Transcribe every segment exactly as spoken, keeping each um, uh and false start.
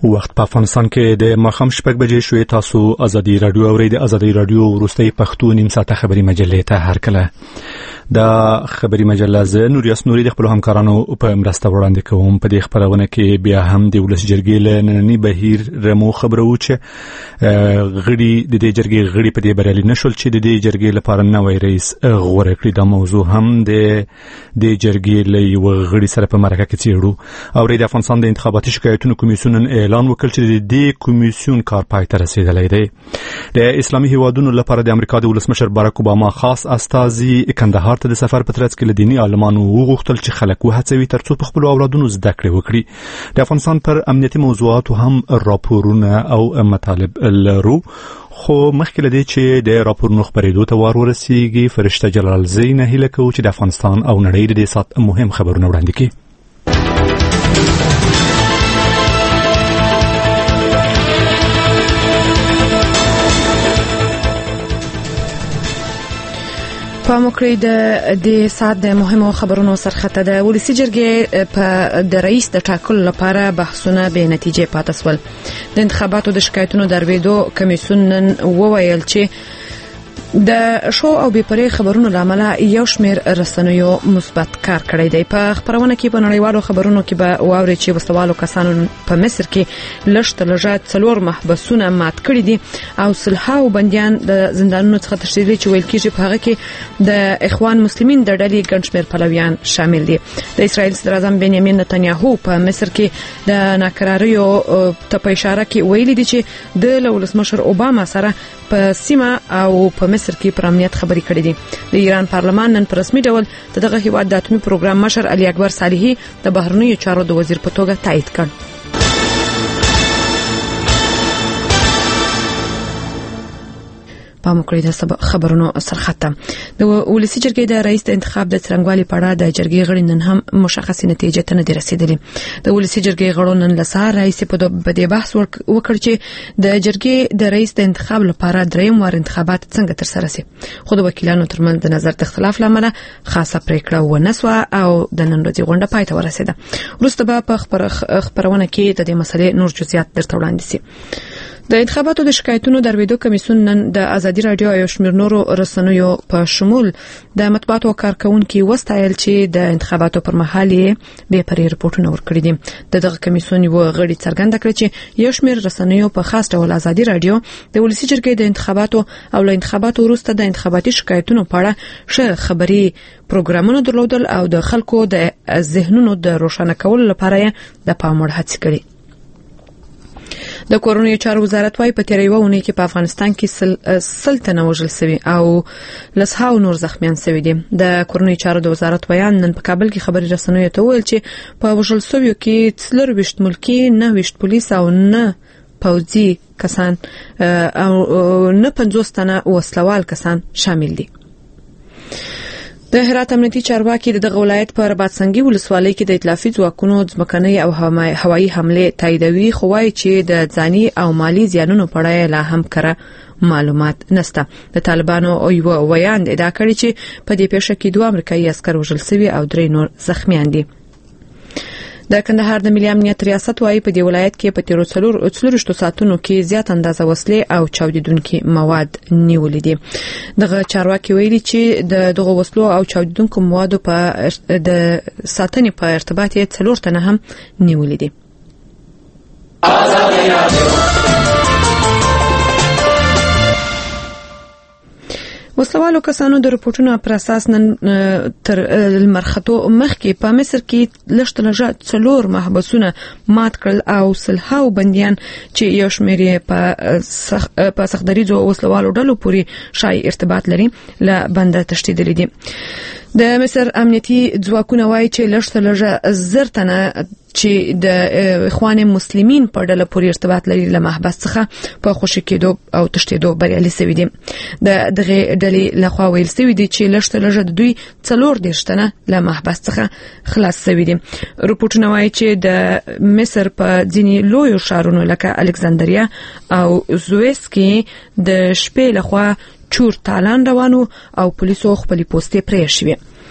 وخت په افغانستان کې د ماښام شپږ بجې شوې. تاسو ازادي رادیو اورئ. د ازادي رادیو وروستۍ پښتو نیم ساعته خبري مجلې ته هرکله. دا خبري مجله ز نوریاس نوري د خپل همکارانو په مرسته وړاندې کوم. په دې خبرونه کې بیا هم د ولس جرګې له ننني بهیر رمو خبرو چې غړي د دې جرګې غړي په دې بریالي نشول چې د دې جرګې لپاره نوی رئیس غوړه کړي. دا موضوع هم د د جرګې له یو غړي سره په مرکه کې چیرو. او د افغانستان د انتخاباتي شکایتونو کمیسیون اعلان وکړ چې د دې کمیسیون کار پای ته رسیدلی دی. د اسلامي هیوادونو لپاره د امریکا د ولسمشر باراک اوباما خاص استازي کندهار ته د سفر په ترڅ کې له دیني عالمانو وغوښتل چې خلک وهڅوي ترڅو په خپل اولادونو زده کړې وکړي. د افغانستان پر امنیتي موضوعاتو هم راپورونه او مطالب لرو. خو مخکې له دې چې د راپورونو خبرېدو ته وار ورسیږي، فرشته جلال زین هیله کوو چې د افغانستان او نړۍ د سات مهم خبرونه وړاندې کړي. په موکړی د د سات د مهمو خبرونو سرخته د ولسی جرګې په د رئیس د ټاکلو لپاره بحثونه به نتیجه پاتې سول. د انتخاباتو د شکایتونو درویدو کمیسیون نن وویل چې د شو او بي پرې خبرونو لامل یو شمېر رسنیو مثبت کار کړی دی. په خبرونه کې په نړیوالو خبرونو کې به واوري چې وسوالو کسانو په مصر کې لشت لږه څلور محبسونه مات کړی دي او سلهاو بنديان د زندانونو څخه تشدید چې ویل کېږي په هغه کې د اخوان مسلمین د ډلې ګڼ شمېر پلویان شامل دي. د اسرایل صدر اعظم بنیامین نتنیاهو په مصر کې د ناکراریو ته په اشاره کې ویلي دي چې د ولسمشر اوباما سره په سیمه او په مصر کې پر امنیت خبري کړې دي. د ایران پارلمان نن په رسمي ډول دغه هیواد د اتمی پروګرام مشر علي اکبر صالحي د بهرنیو چارو د وزیر په توګه تایید کړ. په موکړی د خبرونو سرخته د ولسی جرګې د رئیس د انتخاب د څرنګوالي په اړه د جرګې غړي نن هم مشخصه نتیجه ته نه رسیدلې. د ولسی جرګې غړو نن لسار رئیس په دې بحث وکړ چې د جرګې د رئیس د انتخاب لپاره دریم وار انتخابات څنګه تر سره شي. خو د وکیلانو ترمنځ د نظر اختلاف لامل خاصه پریکړه ونسوه او د نن ورځې غونډه پای ته ورسیده. وروسته به په خبرونه کې د دې مسلې نور جزئیات درته وړاندې شي. د انتخاباتو د شکایتونو درویدو کمیسیون نن د ازادي رادیو او شمیر نورو رسنیو په شمول د مطبوعاتو کارکونکو وستایل چې د انتخاباتو پر مهال یې به پرې رپورټونه ورکړي دي. دغه کمیسیون یو غړي څرګنده کړ چې یو شمیر رسنیو په خاص ډول ازادي رادیو د ولسی جرګې د انتخاباتو او له انتخاباتو وروسته د انتخاباتي شکایتونو په اړه ښه خبري پروګرامونه درلودل او د خلکو د ذهنونو د روښانه کولو لپاره د پام وړ هڅې کړې. د کورونی چارو وزارت وايي په تیرې وونه کې په افغانستان کې سل سلطنه وژل شوی او لسهاو نور زخمیان شوی دي. د کورونی چارو د وزارت بیان نن په کابل کې خبري رسنیو ته ویل چې په وژل شویو کې څلور وشت ملکی نه وشت پولیس او نه پوځي کسان او نه پنځوس تنه وسلوال کسان شامل دي. د هرات امنیتي چارواکي د دغه ولایت په رباطسنگي ولسوالۍ کې د ائتلافي ځواکونو ځمکنۍ او هوایي حمله تاییدوي، خو وايي چې د ځاني او مالی زیانونو په اړه لا هم کره معلومات نشته. د طالبانو او یو ویان ادعا کړې چې په دې پیښه کې دوه امریکایي عسكر وژل شوي او درې نور زخمیان دي. د کندهار د ملي امنیت ریاست وايي په دې ولایت کې په تیرو څلور څلورشتو ساعتونو کې زیات اندازه وسلې او چاودیدونکي مواد نیولې دي. دغه چارواکي ویلي چې د دغه وسلو او چاودیدونکو موادو په د ساتنې په ارتباط یې څلور تنه هم نیولې دي. وسلوالو کسانو د رپورټونو پر اساس نن تر المرخطو مخکې په مصر کې لشت لږه څلور محبسونه مات کړل او سلهاو بنديان چې یو شمېر په په سختدریزو وسلوالو ډلو پورې شای ارتباط لري له بنده تشدیدلې دي. د مصر امنیتي ځواکونه وایي چې لشت لږه زرتنه چې د اخوان مسلمین په ډله پورې ارتباط لري له محبس څخه په خوشی کېدو او تشدیدو بریالي شوي دي. د دغه ډلې لخوا ویل شوي دي چې لشت لږه د دوی څلور دیرشتنه له محبس څخه خلاص شوي دي. رپورټونه وایي چې د مصر په ځینې لویو ښارونو لکه الکساندریا او زویس کې د شپې لخوا چور تالان روانو او پولیسو خپل پوسټې پرې شوي.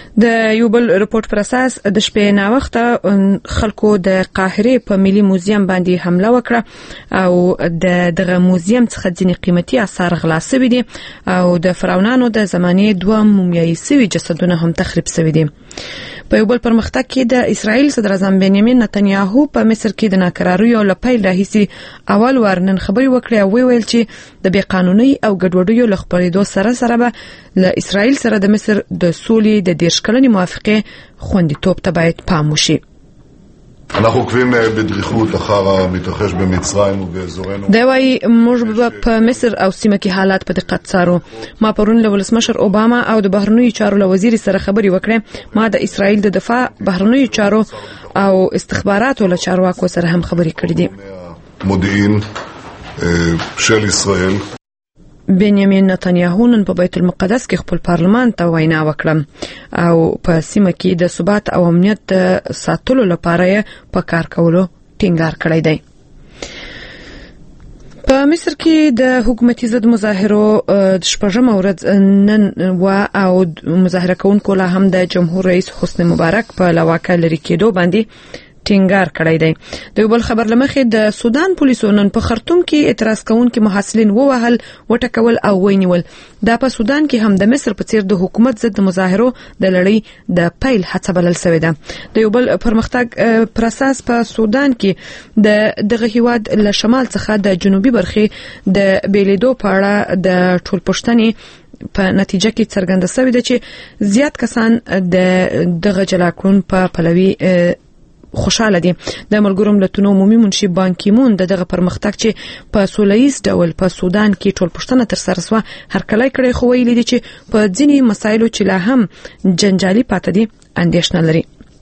د یو بل رپورت پر اساس د شپې نا وخت خلکو د قاهره په ملي موزیم باندې حمله وکړه او د دغه موزیم څخه ځینې قیمتي آثار غلا شوي دي او د فرعونانو د زمانې دوه مومیایي شوي جسدونه هم تخریب شوي دي. په یو بل پرمختګ کې د اسرائیل صدر اعظم بنیامین نتنیاهو په مصر کې د ناکراریو لپاره راهیسي اول ورنن خبري وکړه او ویل چې د بې قانوني او ګډوډیو لخپړېدو سره سره به ل اسرائیل سره د مصر د سولې د دیرش کلنې موافقه خوندیتوب ته باید پام وشي. אנחנו עוקבים בדריכות אחר המתרחש במצרים ובאזורנו. دا وايي موږ په مصر او سیمه کې حالات په دقت څارو. ما پرون له ولسمشر اوباما او د بهرنیو چارو له وزیر سره خبري وکړه. ما د اسرائیل د دفاع بهرنیو چارو او استخباراتو له چارواکو سره هم خبري کړې دي. مدین شل اسرائیل بنیامین نتنیاهو نن په بیت المقدس کې خپل پارلمان ته وینا وکړه او په سیمه کې د ثبات او امنیت ساتلو لپاره په کار کولو ټینګار کړی دی. په مصر کې د حکومتي ضد مظاهرو شپږم ورځ نن و او مظاهره کوونکو لا هم د جمهور رئیس حسنی مبارک په لواکه لري کېدو باندې ټینګار کړی دی. د یو بل خبر لمخې د سودان پولیسو نن په خرطوم کې اعتراض کوونکي محصلین ووهل وټکول او وینول. دا په سودان کې هم د مصر په څیر د حکومت ضد مظاهرو د لړۍ د پیل هڅه بلل شوې ده. د یو بل پرمختګ پر اساس په سودان کې د دغه هیواد له شمال څخه د جنوبي برخې د بیلیدو په اړه د ټولپوښتنې په نتیجه کې څرګنده شوې ده چې زیات کسان د دغه جلاکون په پلوي خوشاله دي. د ملګرو ملتونو عمومي منشي بان کی مون دغه پرمختګ چې په سولهییز ډول په سودان کې ټولپوښتنه تر سره سوه هرکلی کړی خو ویلي دي چې په ځینې مسایلو چې لا هم جنجالي پاتې دي اندېښنه لري.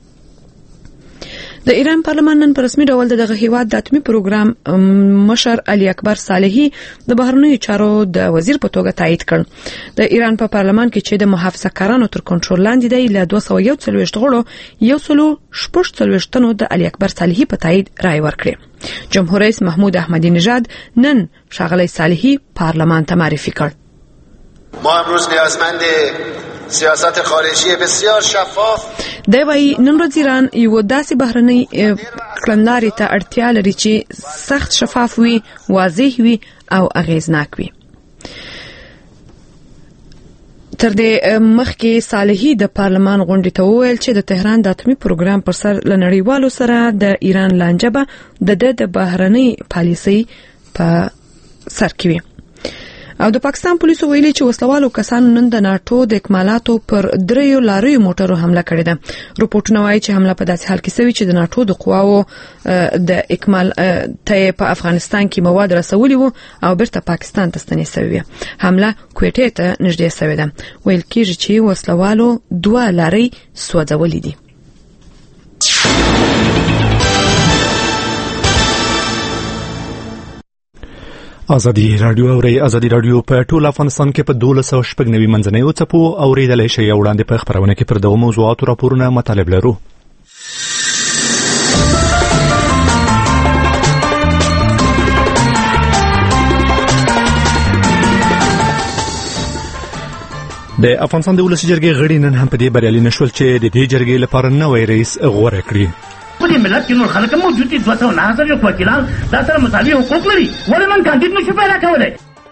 د ایران پارلمان نن په رسمي ډول دغه هیواد د اتمی پروګرام مشر علي اکبر صالحي د بهرنیو چارو د وزیر په توګه تایید کړ. د ایران په پارلمان کې چې د محافظه کارانو تر کنټرول لاندې دی له دوه سوه یو څلوېښت غړو یو سلو شپږ څلوېښت تنو د علي اکبر صالحي په تایید رای ورکړي. جمهور رئیس محمود احمدی نژاد نن ښاغلی صالحي پارلمان ته معرفي کړ. ما امروز نیازمند سیاست خارجی بسیار شفاف دی وايي نن ورځ ایران یو داسې بهرنۍ کړنلارې ته اړتیا لري چې سخت شفاف وي، واضح وي او اغیزناک وي. تر دې مخکې صالحي د پارلمان غونډې ته وویل چې د تهران د اتمی پروګرام پر سر لنړیوالو سره د ایران لانجه به د د بهرنۍ پالیسۍ په سر کې وي. او د پاکستان پولیسو ویلي چې وسلوالو کسانو نن د ناتو د اکمالاتو پر دریو لاریو موټرو حمله کړې ده. رپورټونه وایي چې حمله په داسې حال کې شوې چې د ناتو د قواو د اکمال ته په افغانستان کې مواد رسولي وو او بیرته پاکستان ته ستنې شوې. حمله کوټې ته نږدې شوې ده. ویل کېږي چې وسلوالو دوه لارۍ سوځولې دي. ازادي رادیو اوري ازادي رادیو په ټول افغانستان کې په دولس سوه شپږ نوي منځنۍ او څپو اوریدلای شي. وړاندې په خبرونه کې پر دغه موضوعاتو راپورونه مطالب لرو. د افغانستان د ولسي جرګې غړي نن هم په دې بریالي نشول چې د دې جرګې لپاره نوی رئیس غوره کړي. په دې ملت کې نور خلک موجود دي، دوه سوه نهه زره وکیلان دا سره مساوي حقوق لري. ولې نن کاندید نشو پیدا کولی؟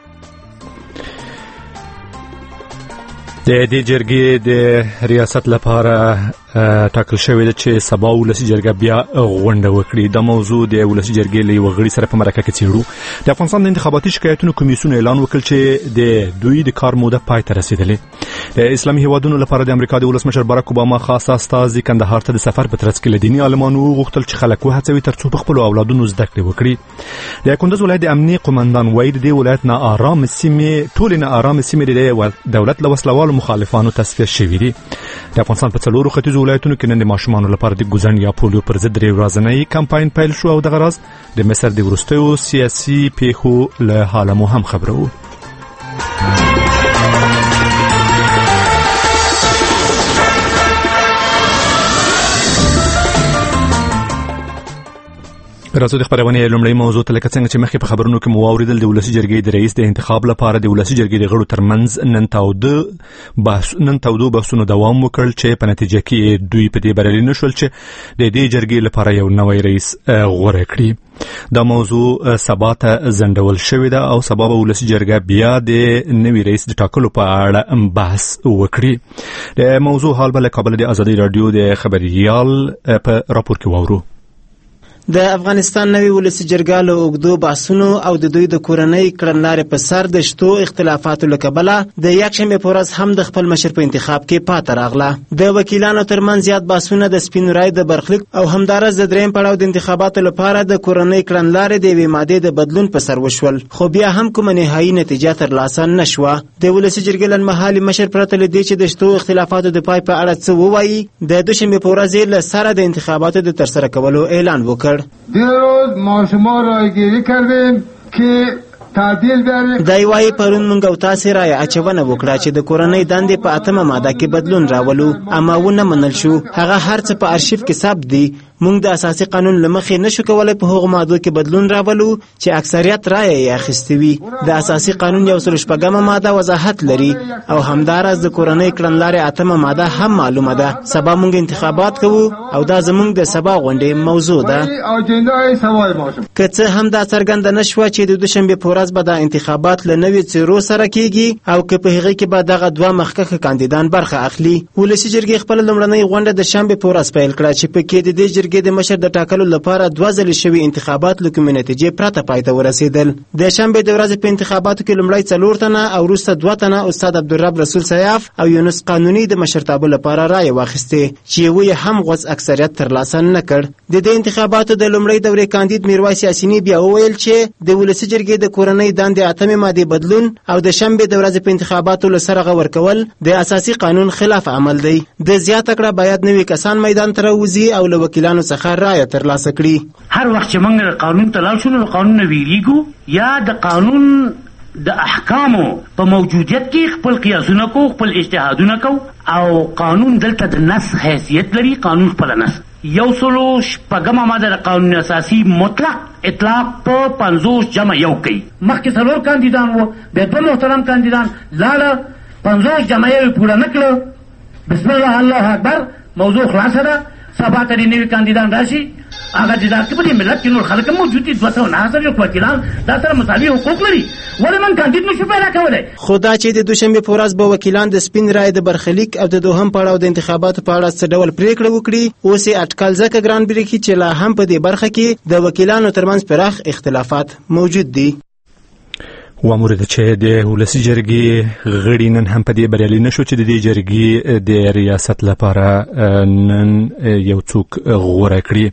د دې جرګې د ریاست لپاره ټاکل شوې ده چې سبا ولسي جرګه بیا غونډه وکړي. د موضوع د ولسي جرګې له یو غړي سره په مرکه کې څېړو. د افغانستان د انتخاباتي شکایتونو کمیسیون اعلان وکړ چې د دوی د کار موده پای ته رسیدلې. د اسلامي هیوادونو لپاره د امریکا د ولسمشر باراک اوباما خاص استازي کندهار ته د سفر په ترڅ کې له دیني عالمانو غوښتل چې خلک وهڅوي ترڅو په خپل اولادونو زده کړې وکړي. د کندوز ولایت د امنیه قومندان وایي د ولایت نه آرام سیمې ټول نه آرام سیمې د دولت له وسلوالو مخالفانو تصفیه شوې دي. د افغانستان په څلورو ختیځو ولایتونو کې نن د ماشومانو لپاره د ګوزن یا پولیو پر ضد درې ورځنی کمپاین پیل شو او دغه راز د مصر د وروستیو سیاسي پیښو له حاله مو هم خبرو. راځو د خبرونه لومړی موضوع ته لکه څنګه چې مخکې په خبرونو کې مو واوریدل د ولسی جرګې د رئیس د انتخاب لپاره د ولسی جرګې د غړو ترمنځ نن تاوده بحث نن تاوده بحثونه دوام وکړ چې په نتیجه کې دوی په دې بریالي نشول چې د دې جرګې لپاره یو نوی رئیس غوړه کړي. دا موضوع سبا ته زندول شوې ده او سبا به ولسی جرګه بیا د نوي رئیس د ټاکلو په اړه بحث وکړي. د موضوع حال بل کابل د ازادي رادیو د خبريال په راپور کې وورو. د افغانستان نوی ولسی جرګه له اوږدو بحثونو او د دوی د کورنۍ کړنلارې په سر د شتو اختلافاتو له کبله د یکشنبې په ورځ هم د خپل مشر په انتخاب کې پاتې راغله. د وکیلانو ترمنځ زیات بحثونه د سپین رای د برخلیک او همدارس د دریم پړاو د انتخاباتو لپاره د کورنۍ کړنلارې د یوې مادې د بدلون په سر وشول، خو بیا هم کومه نهایي نتیجه ترلاسه نشوه. د ولسی جرګې لنډمهالي مشر پرته له دې چې د شتو اختلافاتو د پای په اړه څه ووایي، د دوشنبې په ورځ له سره د انتخاباتو د ترسره کولو اعلان وکړ. دیروز ما شما رایگیری کردیم که تعدیل بیاریم. دای وای پرون مونږ او تاسو رای اچونه وکړه چې د کورنۍ دندې په اتمه ماده کې بدلون راولو، اما ونه منل شو. هغه هر څه په ارشیف کې ثبت دي. مونږ د اساسي قانون لمخې نشو کولای په هغو مادو کې بدلون راولو چې اکثریت رای یې اخیستې وي. د اساسي قانون یو سل شپږمه ماده وضاحت لري او همدارس د کورنۍ کړنلارې اتمه ماده هم معلومه ده. سبا مونږ انتخابات کوو او دا زمونږ د سبا غونډې موضوع ده. که څه هم دا څرګنده نشوه چې د دوشنبې په ورځ به دا انتخابات له نوي څیرو سره کیږي او که په هغې کې به دغه دوه مخکښه کاندیدان برخه اخلي. ولسي جرګې خپله لومړنۍ غونډه د شنبې په ورځ پیل کړه چې پکې د دې جرګې د مشر د ټاکلو لپاره دوه ځلې شوي انتخابات له کومې نتیجې پرته پای ته ورسېدل. د شنبې د ورځې په انتخاباتو کې لومړی څلور تنه او وروسته دوه تنه استاد عبدالرب رسول سیاف او یونس قانوني د مشرتابه لپاره رایې واخیستې چې یوه یې هم غوڅ اکثریت ترلاسه نه کړ. د دې انتخاباتو د لومړۍ دورې کاندید میرویس یاسیني بیا وویل چې د ولسي جرګې د کورنۍ دندې اتمې مادې بدلون او د شنبې د ورځې په انتخاباتو له سره ورکول د اساسي قانون خلاف عمل دی. د زیاته کړه باید نوي کسان میدان ته راوځي او له وکیلانو څخه رایه ترلاسه کړي. هر وخت چې موږ قانون ته لاړ شو نو قانون نه ویریږو یا د قانون د احکامو په موجودیت کې خپل قیاسونه کو، خپل اجتهادونه کو او قانون دلته د نص حیثیت لري. قانون خپل نص یو سلو شپږمه ماده د قانون اساسي مطلق اطلاق په پنځوس جمع یو کوي. مخکې څلور کاندیدان وو، بیا دوه محترم کاندیدان لاړه، پنځوس جمع یو پوره نه کړه. بسم الله الله اکبر، موضوع خلاصه ده. سبا ته د نوي کاندیدان راشي، هغه د داسې په دې ملت کې نور خلک هم موجود دي، دوه سوه نهه زره وکیلان دا سره مساوي حقوق لري. ولې من کاندید نشو پیدا کولی؟ خو دا چې د دوشنبې په ورځ به وکیلان د سپین رای د برخلیک او د دوهم پړاو د انتخاباتو په اړه څه ډول پریکړه وکړي، اوس یې اټکل ځکه ګران بریښي چې لا هم په دې برخه کې د وکیلانو ترمنځ پراخ اختلافات موجود دي. وامورد چې د ولسی جرګې غړي نن هم په دې بریالي نشو چې د دې جرګې د ریاست لپاره نن یو څوک غوړه کړي.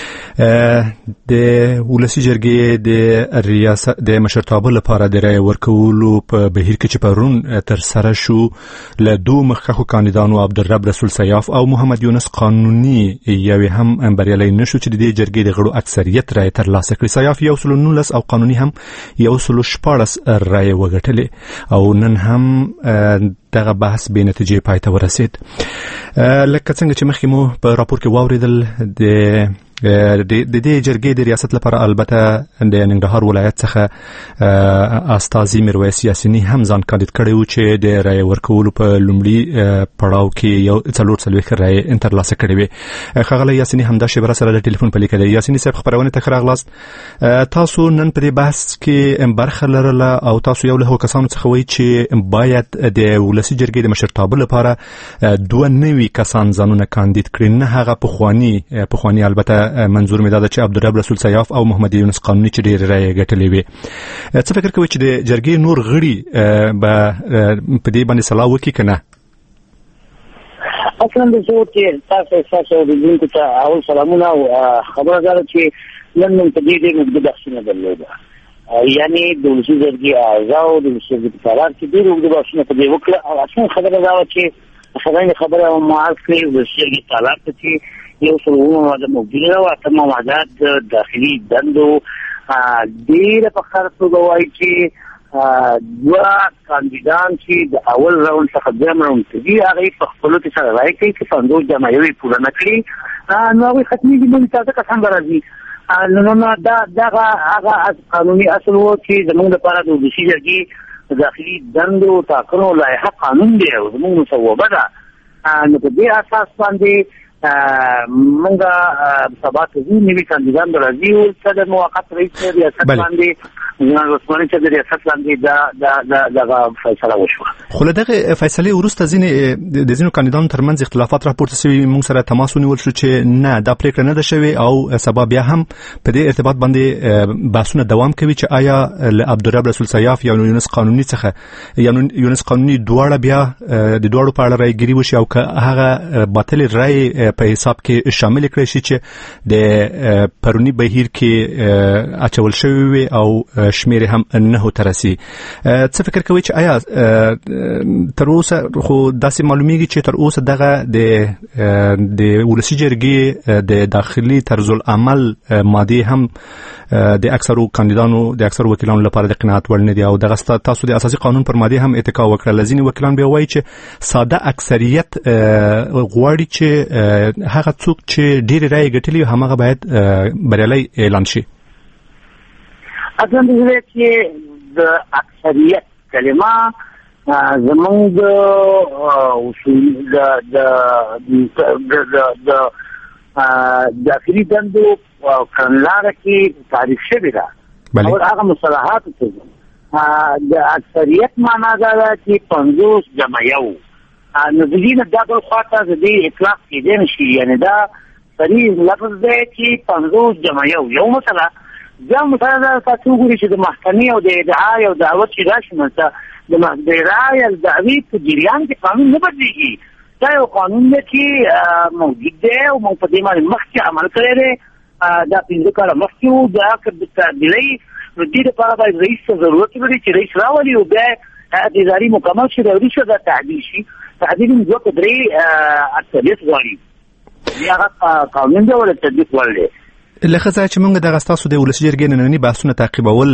د ولسی جرګې د ریاست د مشرتابه لپاره د رای ورکولو په بهیر کې چې پرون تر سره شو له دوه مخکښو کاندیدانو عبدالرب رسول سیاف او محمد یونس قانوني یو هم بریالي نشو چې د دې جرګې د غړو اکثریت رای ترلاسه کړي. سیاف یو سل نولس او قانوني هم یو سل شپاړس رای وګټلې او نن هم دغه بحث به نتیجې پای ته ورسید. لکه څنګه چې مخکې مو په راپور کې واوریدل د د دې جرګې د ریاست لپاره البته د ننګرهار ولایت څخه استاذي میرویس یاسیني هم ځان کاندید کړی و چې د رای ورکولو په لومړي پړاو کې یو څلور څلوېښت رای ترلاسه کړې وې. ښاغلی یاسیني همدا شیبه سره د ټلیفون په لیکه دی. یاسیني صاحب خبرونه ته راغلاست. تاسو نن په دې بحث کې برخه لرله او تاسو یو له کسانو څخه وایي چې باید د ولسی جرګې د مشرتابه لپاره دوه نوي کسان ځانونه کاندید کړي، نه هغه پخواني پخواني البته منظور مې دا ده چې عبدالرب رسول سیاف او محمد یونس قانوني چې ډېر رایې ګټلې وې. څه فکر کوئ چې د جرګې نور غړي به په دې باندې سلا وکړي که نه؟ اصلا د زه چې تاسو ستاسو اوریدونکو ته اول سلامونه او خبره دا ده چې نن موږ په دې ډېر اوږده بحثونه درلوده، یعنې د ولسي جرګې اعضاو د ولسي جرګې په تالار کې ډېر اوږده بحثونه په دې وکړه او اصلا خبره دا وه چې خبرې خبره مو عرض کړې ولسي جرګې تالار ته چې یو سل اوومه ماده موجوده ده او اتمه ماده د داخلي دندو ډېره په ښکاره توګه وایي چې دوه کاندیدان چې د اول راوند څخه دویم راوند ته ځي هغوی په خپلو کې سره رایې کوي چې پنځوس جمع یو یې پوره نه کړي نو هغوی ختمېږي نوي تازه کسان به راځي نو نو دا دغه هغه قانوني اصل وو چې زموږ لپاره د ولسي جرګې داخلي دندو ټاکنو لایحه قانون دی او زموږ مصوبه ده. نو په دې اساس باندې موږ سبا ته نوي کاندیدان راځي او څه د موقت رئیس ریاست باندې جنرال عثماني چې د ریاست باندې دا دا دغه فیصله وشوه. خو له دغه فیصلې وروسته ځینې د ځینو کاندیدانو ترمنځ اختلافات راپورته شوي. موږ سره تماس ونیول شو چې نه دا پریکړه نه ده شوې او سبا بیا هم په دې ارتباط باندې بحثونه دوام کوي چې آیا له عبدالرب رسول سیاف یا یونس قانوني څخه یا یونس قانوني دواړه بیا د دواړو په اړه رایګیري وشي او که هغه باطل رای په حساب کې شامل کړي شي چې د پرونی بهیر کې اچول شوی وي او شمیر هم نه ترسي. څه فکر کوي چې آیا تر اوسه خو داسې معلومیږي چې تر اوسه دغه د د ولسي جرګې د داخلي طرز العمل ماده هم د اکثرو کاندیدانو د اکثرو وکیلانو لپاره د قناعت وړ نه دي او دغه تاسو د اساسي قانون پر ماده هم اتکا وکړه. لزینی وکیلان به وایي چې ساده اکثریت غواړي چې هغه څوک چې ډېر رائے ګټلي همغه باید بریالي اعلان شي. اصلا دې چې د اکثریت کلمه زمونږ اصول د د د د داخلي دندو کړنلاره کې تعریف شوې ده او هغه مصطلحات ته د اکثریت معنا دا ده چې پنځوس جمع یو. نو د دې نه دا بل خواته د دې اطلاق کېدای نشي، یعنی دا صریح لفظ دی چې پنځوس جمع یو یو مثلا دا مثلا دا تاسو ګورئ چې د محکمې او د ادعا او دعوت چې راشي مثلا د رای او دعوی په جریان کې قانون نه بدلیږي. دا یو قانون دی چې موجود دی او موږ په دې باندې مخکې عمل کړی دی. دا پنځه کاله مخکې وو. دا که د تعدیلۍ نو دې دپاره باید رئیس ته ضرورت ولري چې رئیس راولي او بیا هیئت اداري مکمل شي، وروسته دا تعدیل شي. تعدیل یې دوه که درې اکثریت غواړي. دې هغه قانون دی او د تطبیق وړ دی. لکه ځای چې موږ دغه ستاسو د ولسي جرګې ننني بحثونه تعقیبول،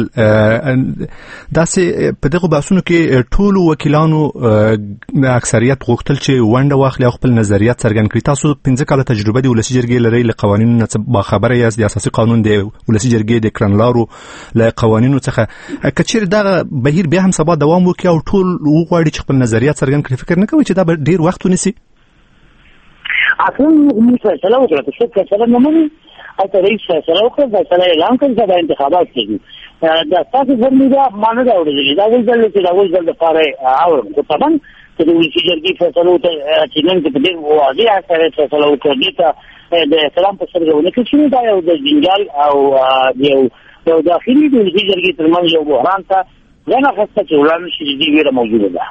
داسې په دغو بحثونو کې ټولو وکیلانو د اکثریت غوښتل چې ونډه واخلي او خپل نظریات څرګند کړي. تاسو پنځه کاله تجربه د ولسي جرګې لرئ، له قوانینو نه باخبره یاست، د اساسي قانون د ولسي جرګې د کړنلارو له قوانینو څخه. که چیرې دغه بهیر بیا هم سبا دوام وکړي او ټول وغواړي چې خپل نظریات څرګند کړي، فکر نه کوئ چې دا به ډېر وخت ونیسي؟ اصلا موږ فیصله وکړه چې څوک فیصله نه مني هلته رئیس فیصله وکړه، فیصله اعلان کړي، دا به انتخابات کېږي. دا ستاسو ضروري ده، ما نه ده اورېدلې. دا اول ځل دی چې دا اول ځل دپاره اورم. خو طبعا که د ولسي جرګې فیصلو ته چې نن کې په ډېر واضح اکثریت فیصله وکړه، دې ته د احترام په سترګه ونه کړل شي، دا یو د جنجال او یو یو داخلي د ولسي جرګې ترمنځ یو بحران ته ځان اخیسته چې ولاړ نه شي. د دې ویره موجوده ده.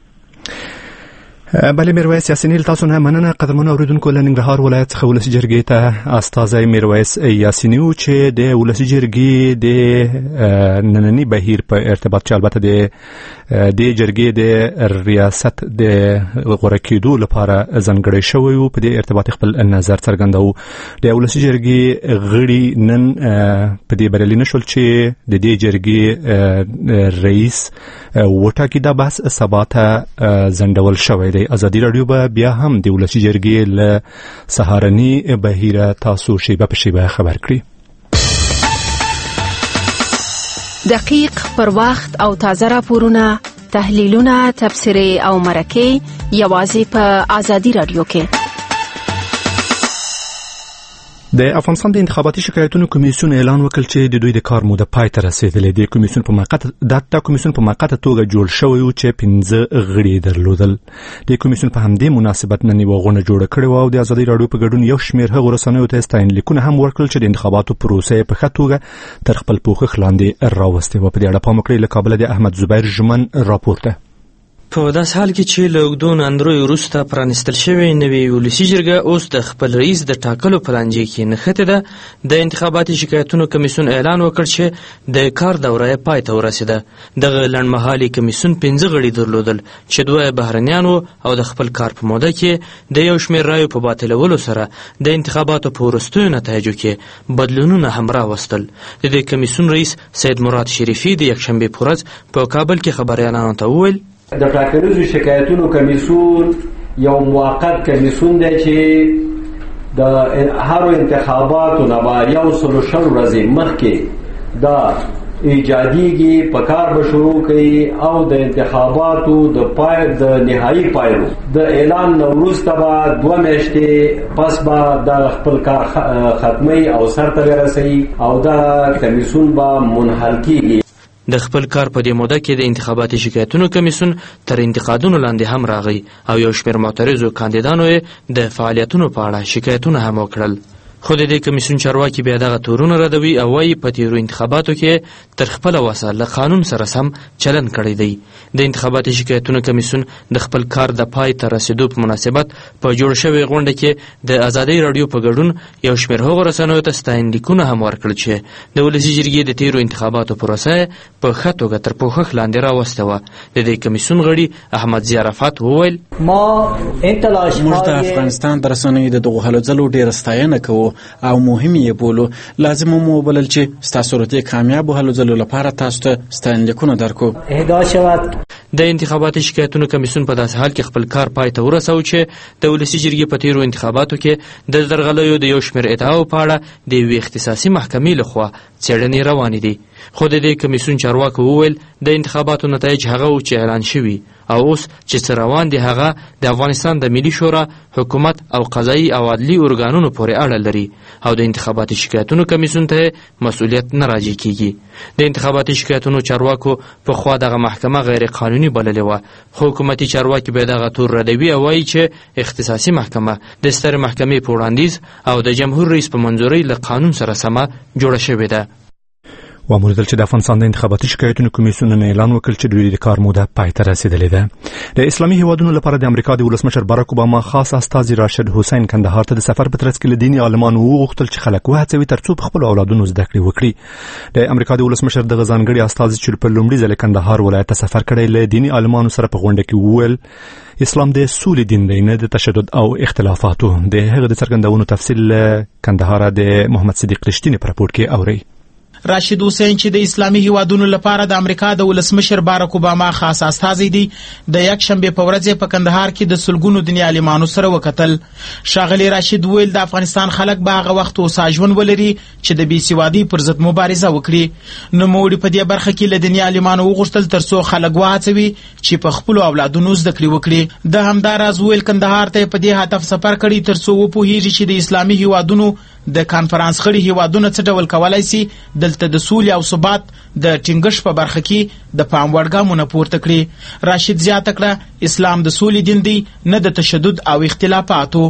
بله میرویس یاسینی، تاسو نه مننه. قدرمنو اوریدونکو، له ننګرهار ولایت څخه ولسي جرګې ته استازی میرویس یاسینی و چې د ولسي جرګې د ننني بهیر په ارتباط چې البته د د جرګې د ریاست د غوره کېدو لپاره ځانګړی شوی و، په دې ارتباط خپل نظر څرګنداوه. د ولسي جرګې غړي نن په دې بریالي نشول چې د دې جرګې رئیس وټاکي. دا بحث سبا ته ځنډول شوی دی. ازادي رادیو به بیا هم د ولسي جرګې له سهارني بهیره تاسو شیبه په شیبه خبر کړي. دقیق، پر وخت او تازه راپورونه، تحلیلونه، تبصرې او مرکې یوازې په ازادي رادیو کې. د افغانستان د انتخاباتي شکایتونو کمیسیون اعلان وکړ چې د دوی د کار موده پای ته رسیدلې. د کمیسیون په موقت د کمیسیون په موقته توګه جوړ شوی و چې پنځه غړي درلودل. د کمیسیون په همدې مناسبت نن یوه غونډه جوړه کړې وه او د ازادي رادیو په ګډون یو شمېر هغو رسنیو ته ستاینلیکونه هم ورکړل چې د انتخاباتو پروسه یې په ښه توګه تر خپل پوښښ لاندې راوستې وه. په دې اړه پام وکړئ. له کابله د احمد زبیر ژمن راپور ده. په داس حال کې چې له اوږدو ناندریو وروسته پرانیستل شوې نوې ولسي جرګه اوس د خپل رئیس د ټاکلو په لانجې کې نښتې ده. د انتخاباتي شکایتونو کمیسیون اعلان وکړ چې د کار دوره یې پای ته ورسېده. دغه لنډمهالي کمیسیون پنځه غړي درلودل چې دوه بهرنیان وو او د خپل کار په موده کې د یو شمېر رایو په باطلولو سره د انتخاباتو په وروستیو نتایجو کې بدلونونه هم راوستل. د دې کمیسیون رئیس سید مراد شریفي د یکشنبې په ورځ په کابل کې خبریالانو ته وویل د ټاکنیزو شکایتونو کمیسیون یو موقت کمیسیون دی چې د هرو انتخاباتو نه به یو سلو شل ورځې مخکې دا ایجادیږي په کار به شروع کوي او د انتخاباتو د پای د نهایی پایلو د اعلان نه وروسته به دوه میاشتې پس به د خپل کار ختمي او سرته رسوي او دا کمیسیون به منحل کیږي. د خپل کار په دې موده کې د انتخاباتي شکایتونو کمیسیون تر انتقادونو لاندې هم راغی او یو شمېر معترضو کاندیدانو یې د فعالیتونو په اړه شکایتونه هم وکړل. خو د دې کمیسیون چارواکي بیا دغه تورونه ردوي او وايي په تیرو انتخاباتو کې تر خپله وسه له قانون سره سم چلن کړی دی. د انتخاباتي شکایتونو کمیسیون د خپل کار د پای ته رسیدو په مناسبت په جوړ شوې غونډه کې د ازادۍ راډیو په ګډون یو شمېر هغو رسنیو ته ستاینلیکونه هم ورکړل چې د ولسي جرګې د تیرو انتخاباتو پروسه په ښه توګه تر پوښښ لاندې راوستې وه. د دې کمیسیون غړي احمد ضیا رفعت وویل موږ د افغانستان د رسنیو د دغو هلو ځلو ډېره ستاینه کوو او مهم یې بولو. لازم مو وبلل چې ستاسو ورته کامیابو هلو ځلو لپاره تاسو ته ستاینلیکونه درکو. د انتخاباتي شکایتونو کمیسیون په داسې حال کې خپل کار پای ته ورساو چې د ولسي جرګې په تیرو انتخاباتو کې د درغلیو د یو شمېر ادعاو په اړه د یوې اختصاصي محکمې لخوا څېړنې روانې دي. خو د دې کمیسیون چارواکو وویل د انتخاباتو نتایج هغه و چې اعلان شوي او اوس چې څه روان دي هغه د افغانستان د ملي شورا، حکومت او قضایي او عدلي ارګانونو پورې اړه لري او د انتخاباتي شکایتونو کمیسیون ته مسؤلیت نه راجع کیږي. د انتخاباتي شکایتونو چارواکو په خوا دغه محکمه غیر قانوني بللې وه، خو حکومتي چارواکي به دغه تور ردوي او وایي چې اختصاصي محکمه د سترې محکمې په وړاندیز او د جمهور رئیس په منظورۍ له قانون سره سمه جوړه شوې ده. وموندل چې د افغانستان د انتخاباتي شکایتونو کمیسیون نه اعلان وکړ چې دوی د کار موده پای ته رسیدلې ده. د اسلامي هیوادونو لپاره د امریکا د ولسمشر باراک اوباما خاص استازي راشد حسین کندهار ته د سفر په ترڅ کې له دیني عالمانو وغوښتل چې خلک وهڅوي ترڅو په خپلو اولادونو زده کړې وکړي. د امریکا د ولسمشر دغه ځانګړي استازي چې په لومړي ځل کندهار ولایت ته سفر کړی له دیني عالمانو سره په غونډه کې وویل اسلام د سولې دین دی، نه د تشدد او اختلافاتو. د هغه د څرګندونو تفصیل کندهار د محمد صدیق رښتینی په راپور کې اوري. راشد حسین چې د اسلامي هیوادونو لپاره د امریکا د ولسمشر باراک اوباما خاص استازی دی، د یک شنبه په ورځ په کندهار کې د سلګونو دیني عالمانو سره وکتل. ښاغلی راشد ویل د افغانستان خلک به هغه وخت هوسا ژوند ولري چې د بې سوادۍ پر ضد مبارزه وکړي. نوموړي په دې برخه کې له دیني عالمانو وغوښتل ترڅو خلک وهڅوي چې په خپلو اولادونو زده کړې وکړي. د همداراز ویل کندهار ته په دې هدف سفر کړی ترڅو وپوهیږي چې د اسلامي هیوادونو د کانفرانس غړي هیوادونه څه ډول کولای شي دلته د سولې او ثبات د ټینګښت په برخه کې د پام وړ ګامونه پورته کړي. راشد زیاته کړه اسلام د سولې دین دی، نه د تشدد او اختلافاتو.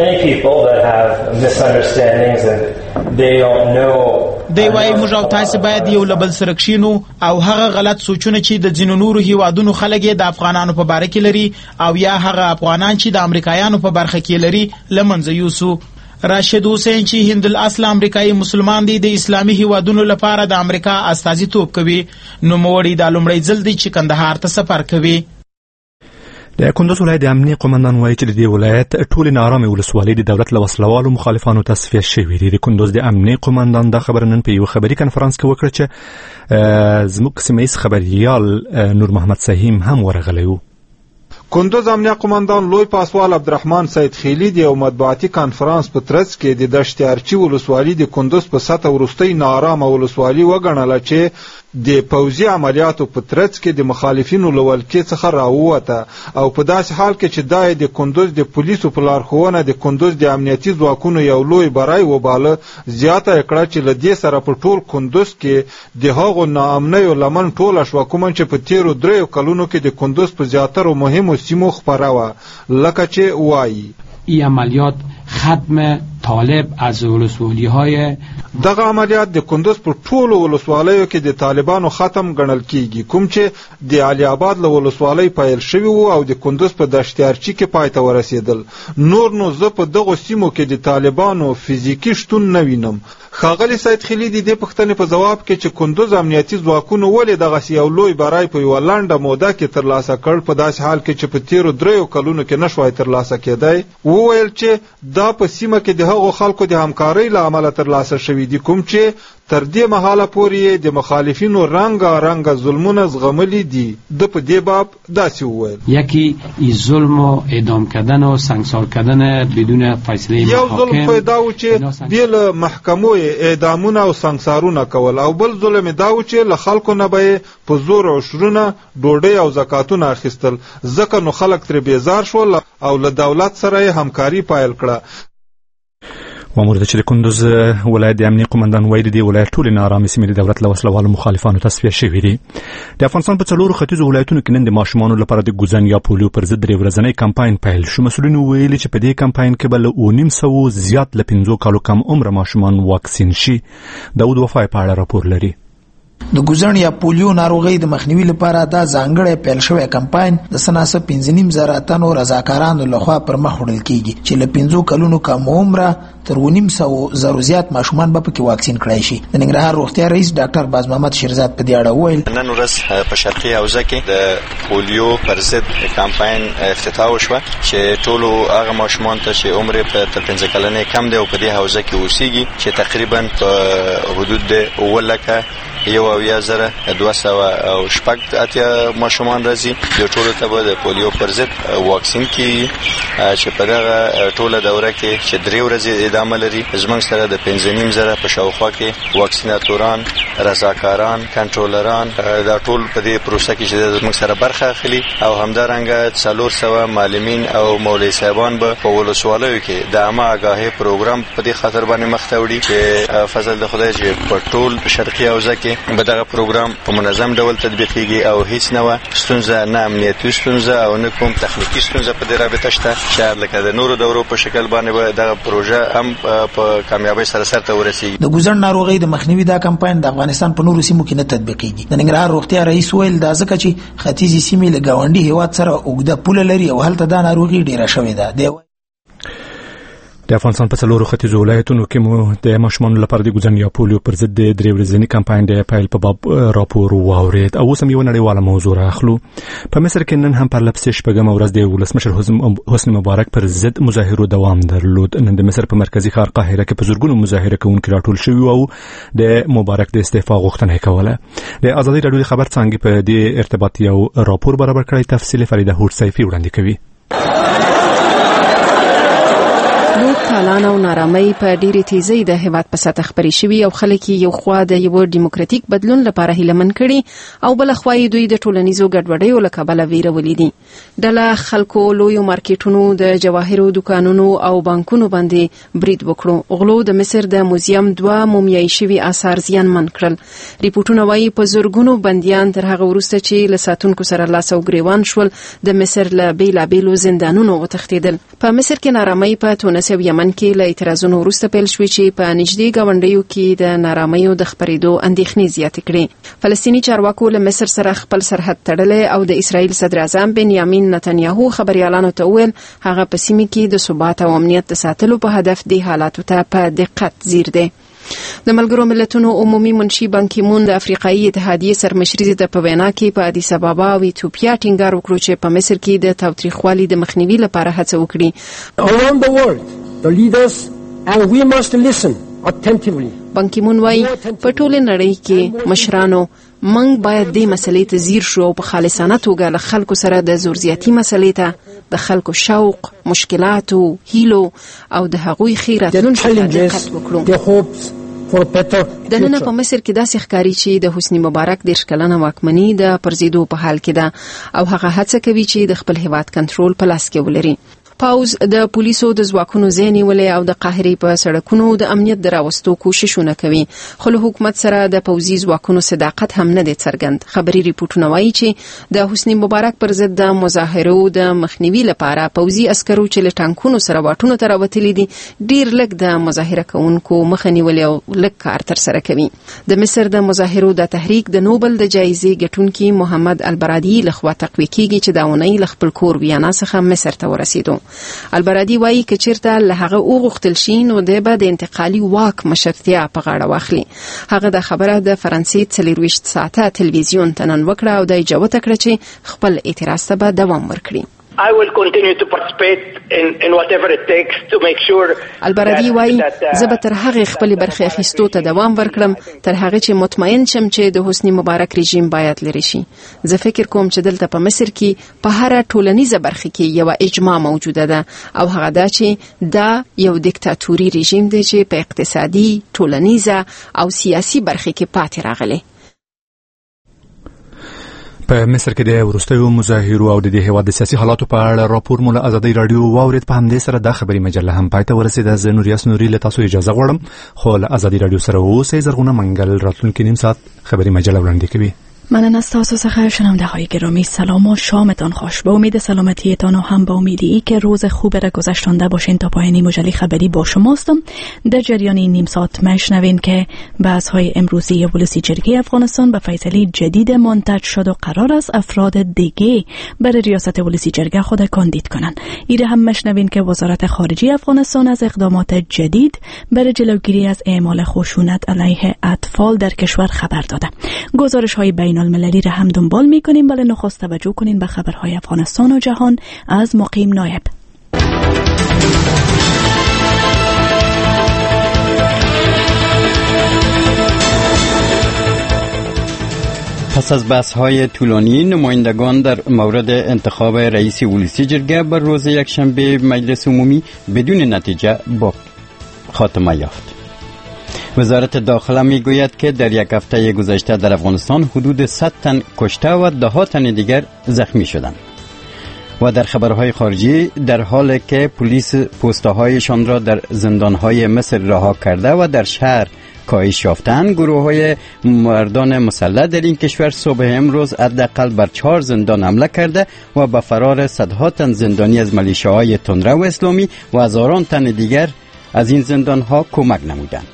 دی وايي موږ او تاسو باید یو له بل سره کښینو او هغه غلط سوچونه چې د ځینو نورو هیوادونو خلک د افغانانو په باره کې لري او یا هغه افغانان چې د امریکایانو په برخه کې لري له منځه یوسو. راشد حسین چې هند الاصل امریکایي مسلمان دی، د اسلامي هیوادونو لپاره د امریکا استازیتوب کوي. نوموړي دا لومړی ځل دی چې کندهار ته سفر کوي. د کندوز ولایت د امنیه قومندان وایي چې د دې ولایت ټولې نارامې ولسوالۍ د دولت له وسلوالو مخالفانو تصفیه شوې دي. د کندوز د امنیه قومندان دا خبره نن په یو خبري کنفرانس کې وکړه چې زموږ سیمه ییز خبریال نور محمد سهیم هم ورغلی و. کندوز امنیه قومندان لوی پاسوال عبدالرحمن سید خیلی د یو مطبوعاتي کنفرانس په ترڅ کې د دشت ارچي ولسوالۍ د کندوز په سطح وروستۍ نارامه ولسوالۍ وګڼله چې د پوځي عملیاتو په ترڅ کې د مخالفینو له ولکې څخه راووته او په داسې حال کې چې دا د کندوز د پولیسو په لارښوونه د کندوز د امنیتي ځواکونو یو لوی بری وباله. زیاته یې کړه چې له دې سره په ټول کندوز کې د هغو ناامنیو لمن ټوله شوه کومه چې په تیرو دریو کلونو کې د کندوز په زیاترو مهمو سیمو خپره وه، لکه چې وایي این عملیات ختم طالب از ولسوالی های دغه عملیات د کندوز په ټولو ولسوالیو کې د طالبانو ختم ګڼل کیږي، کوم چې د علي آباد له ولسوالۍ پیل شوي وو او د کندوز په دشت ارچي کې پای ته ورسېدل. نور نو زه په دغو سیمو کې د طالبانو فزیکي شتون نه وینم. ښاغلي سید خیلی د دې پوښتنې په ځواب کې چې کندوز امنیتي ځواکونو ولې دغسې یو لوی بری په یوه لنډه موده کې ترلاسه کړ په داسې حال کې چې په تیرو دریو کلونو کې نه شوای ترلاسه کېدی، وویل چې دا په سیمه کې د هغو خلکو د همکارۍ له امله ترلاسه شوي دي کوم چې تر دې مهاله پورې د مخالفینو رنګارنګه ظلمونه زغملي دي. د په دې باب داسې وویل: یکی این ظلم و اعدام کردن و سنگسار کردن بدون فیصله یو محاکم، ظلم پیدا و چې بیل محکمو اعدامونه او سنگسارونه کول، او بل ظلم دا و چې له خلکو نه به په زور عشرونه ډوډۍ او زکاتونه اخیستل، ځکه نو خلک ترې بیزار شول او له دولت سره یې همکاري پیل کړه. وامور د چې د کندوز ولایت د امنیه قومندان ویلي دی ولایت ټول نارامي سیمې د دولت له وسلوالو مخالفانو تصفیه شوي دي. د افغانستان په څلورو ختیځو ولایتونو کې نن د ماشومانو لپاره د ګوزن یا پولیو پر ضد درې ورځنی کمپاین پیل شو. مسؤلین ویلي چې په دې کمپاین کې به له اوه نیم سوو زیات له پنځو کالو کم عمره ماشومان واکسین شي. داود وفای په اړه راپور لري. د ګوزن یا پولیو ناروغي د مخنیوي لپاره دا ځانګړی پیل شوی کمپاین د سناسه پنځه نیم زره تنو رضاکارانو لخوا پر مخ وړل کیږي چې له پنځو کلونو کم عمره تر اوه نیم سوو زرو زیات ماشومان به پکې واکسین کړای شي. د ننګرهار روغتیا رئیس ډاکټر باز محمد شیرزاد په دې اړه وویل: نن ورځ په شرقي حوزه کې د پولیو پر ضد کمپاین افتتاح وشوه چې ټولو هغه ماشومان ته چې عمر په تر پنځه کلنې کم دی او په دې حوزه کې اوسېږي چې تقریبا په حدود د اوه لکه یو اویا زره دوه سوه او شپږ اتیا ماشومان راځي. د ټولو ته به د پولیو پر ضد واکسین کیږي چې په دغه ټوله دوره کې چې درې ورځې ادامه لري. زموږ سره د پنځه نیم زره په شاوخوا کې واکسیناتوران، رضاکاران، کنټرولران دا ټول په دې پروسه کې چې زموږ سره برخه اخلي، او همدارنګه څلور سوه معلمین او مولوي صاحبان به په ولسوالیو کې د عامه آګاهۍ پروګرام په دې خاطر باندې مخ ته وړي چې فضل د خدای چې په ټول شرقي حوزه کې به دغه پروګرام په منظم ډول تطبیقیږي او هیڅ نه ستونزه، نه امنیتي ستونزه او نه کوم تخنیکی ستونزه په دې رابطه شته چې لکه د نورو دورو په شکل باندې به دغه پروژه هم په کامیابی سره سرته ورسیږي. د ګوزن ناروغي د مخنیوي دا کمپاین د افغانستان په نورو سیمو کې نه تطبیقیږي. د ننګرهار روغتیا رئیس ویل دا ځکه چې ختیځي سیمې له ګاونډي هیواد سره اوږده پوله لري او هلته دا ناروغي ډیره شوې ده. د افغانستان په څلورو ختیځو ولایتونو کې مو د ماشومانو لپاره د ګوزن یا پولیو پر ضد د درې ورځني کمپاین د پیل په باب راپور واورید. او اوس هم یو نړیواله موضوع راخلو. په مصر کې نن هم پر لپسې شپږمه ورځ د ولسمشر حسني مبارک پر ضد مظاهرو دوام درلود. نن د مصر په مرکزي ښار قاهره کې په زرګونو مظاهره کوونکي راټول شوي او د مبارک د استعفا غوښتنه کوله. د ازادي رادیو د خبر څانګې په دې ارتباط یو راپور برابر کړی. تفصیل فریده هورسیفي وړاندې کوي. تالان او نارامۍ په ډېرې تیزۍ د هیواد په سطح خپرې شوي او خلک یو خوا د یو ډیموکراتیک بدلون لپاره هیلمن کړي او بل خوا دوی د ټولنیزو ګډوډیو له کبله ویرولې دي. ډله خلکو لویو مارکیټونو، د جواهرو دکانونو او بانکونو باندې برید وکړو. غلو د مصر د موزیم دوه مومیایي شوي آثار زیانمن کړل. ریپورتونه وایي په زرګونو بندیان تر هغه وروسته چې له ساتونکو سره لاس او ګریوان شول د مصر له بیلابیلو زندانونو وتښتېدل. په مصر کې نارامۍ په تونس او یمن کې له اعتراضونو وروسته پیل شوې چې په نږدې ګاونډیو کې د نارامیو د خپرېدو اندېښنې زیاتې کړې. فلسطیني چارواکو له مصر سره خپل سرحد تړلی او د اسرائیل صدر اعظم بنیامین نتنیاهو خبريالانو ته وویل هغه په سیمه کې د ثبات او امنیت د ساتلو په هدف د حالاتو ته په دقت ځیر دی. د ملګرو ملتونو عمومي منشي بان کی مون د افریقایي اتحادیې سرمشري د په وینا کې په ادیس ابابا او ایتوپیا ټینګار وکړ چې په مصر کې د تاوتریخوالي د مخنیوي لپاره هڅه وکړي. Around the world, the leaders and we must listen attentively. بان کی مون وايي په ټوله نړۍ کې مشرانو موږ باید د مسلې ته ځیر شو او په خالصانه توګه له خلکو سره د زورزیاتي مسلې ته د خلکو شوق، مشکلاتو، هیلو او د هغوی خیراتونو ته دقت وکړو. د نن په مصر کې داسې ښکاري چې د حسني مبارک د شکلنه واکمنۍ د پرزیدو په حال کې ده او هغه هڅه کوي چې د خپل هیواد کنټرول په لاس کې ولري. پاوز د پولیسو د ځواکونو ځینې ولې او د قاهرې په سړکونو د امنیت د راوستو کوششونه کوي، خو له حکومت سره د پوځي ځواکونو صداقت هم نه دی څرګند. خبري ریپورتونه وایي چې د حسني مبارک پر ضد د مظاهرو د مخنیوي لپاره پوځي عسکرو چې له ټانکونو سره واټونو ته راوتلي دي ډیر لږ د مظاهره کوونکو مخه نیولې او لږ کار تر سره کوي. د مصر د مظاهرو د تحریک د نوبل د جایزې ګټونکي محمد البرادي لخوا تقویه کیږي چې دا ونی ل خپل کور ویانا څخه مصر ته ورسېدو. البرادي وایي چې چیرته له هغه وغوښتل شي نو د به د انتقالي واک مشرتیا په غاړه واخلي. هغه د خبره د فرانسې څلور ویشت ساعته تلویزیون ته نن وکړه او د اجازه کړه چې خپل اعتراض ته به دوام ورکړي. I will continue to participate in, in whatever it takes to make sure البرادي وای زه به تر هغه خپل برخه اخیستو ته دوام ورکړم تر هغه چې مطمئن شم چې د حسنی مبارک رژیم باید لري شي. زه فکر کوم چې دلته په مصر کې په هر ټولنیزه برخه کې یو اجماع موجوده ده او هغه دا چې دا یو دیکتاتوري رژیم دی چې په اقتصادي، ټولنیزه او سیاسي برخه کې پاتې راغلی. په مصر کې د ورستیو مظاهرو او د هیواد د سیاسي حالاتو په اړه راپور مو له ازادي رادیو واورید. په همدې سره د خبري مجله هم پای ته ورسېده. زه نوریاس نوري له تاسو اجازه غواړم، خو له ازادي رادیو سره اوسئ. زرغونه منګل راتلونکي نیم ساعت خبري مجله وړاندې کوي. من از تاسو څخه شنونده های گرامی سلام و شامتان خوش. به امید سلامتیتان و هم به امیدی ای که روز خوب را گذشتانده باشین تا پایانی مجله خبری با شماستم. در جریان این نیم ساعت میشنوین که بحث های امروزی ولسی جرگه افغانستان به فیصله جدید منتج شد و قرار است افراد دیگه برای ریاست ولسی جرگه خود کاندید کنند. ایره هم میشنوین که وزارت خارجه افغانستان از اقدامات جدید برای جلوگیری از اعمال خشونت علیه اطفال در کشور خبر داده. گزارش های بین المللی را هم دنبال می‌کنیم، ولی نخست توجه کنین به خبرهای افغانستان و جهان از مقیم نایب. پس از بحث‌های طولانی نمایندگان در مورد انتخاب رئیس ولسی جرگه بر روز یکشنبه مجلس عمومی بدون نتیجه با خاتمه یافت. وزارت داخله میگوید که در یک هفته گذشته در افغانستان حدود صد تن کشته و ده ها تن دیگر زخمی شدند. و در خبرهای خارجی در حالی که پلیس پستهایشان را در زندانهای مصر رها کرده و در شهر کاهش یافتند، گروه‌های مردان مسلح در این کشور صبح امروز حداقل بر چهار زندان حمله کرده و به فرار صدها تن زندانی از ملیشه‌های تندرو اسلامی و هزاران تن دیگر از این زندانها کمک نمودند.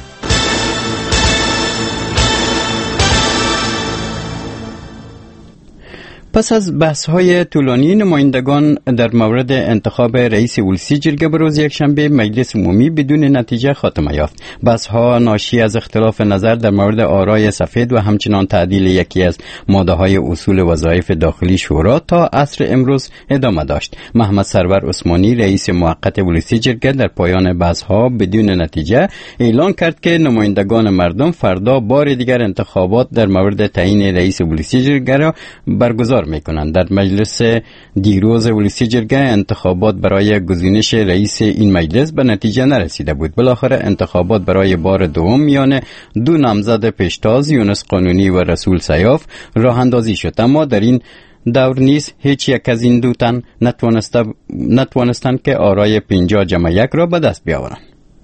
پس از بحث‌های طولانی نمایندگان در مورد انتخاب رئیس ولسی جرگه به روز یکشنبه مجلس عمومی بدون نتیجه خاتمه یافت. بحث‌ها ناشی از اختلاف نظر در مورد آرای سفید و همچنان تعدیل یکی از ماده‌های اصول وظایف داخلی شورا تا عصر امروز ادامه داشت. محمد سرور عثمانی رئیس موقت ولسی جرگه در پایان بحث‌ها بدون نتیجه اعلان کرد که نمایندگان مردم فردا بار دیگر انتخابات در مورد تعیین رئیس ولسی جرگه را برگزار میکنند. در مجلس دیروز ولسی جرگه انتخابات برای گزینش رئیس این مجلس به نتیجه نرسیده بود. بالاخره انتخابات برای بار دوم میان دو نامزد پیشتاز یونس قانونی و رسول سیاف راه اندازی شد، اما در این دور نیز هیچ یک از این دو تن نتوانستند که آرای پنجاه جمع یک را به دست بیاورند.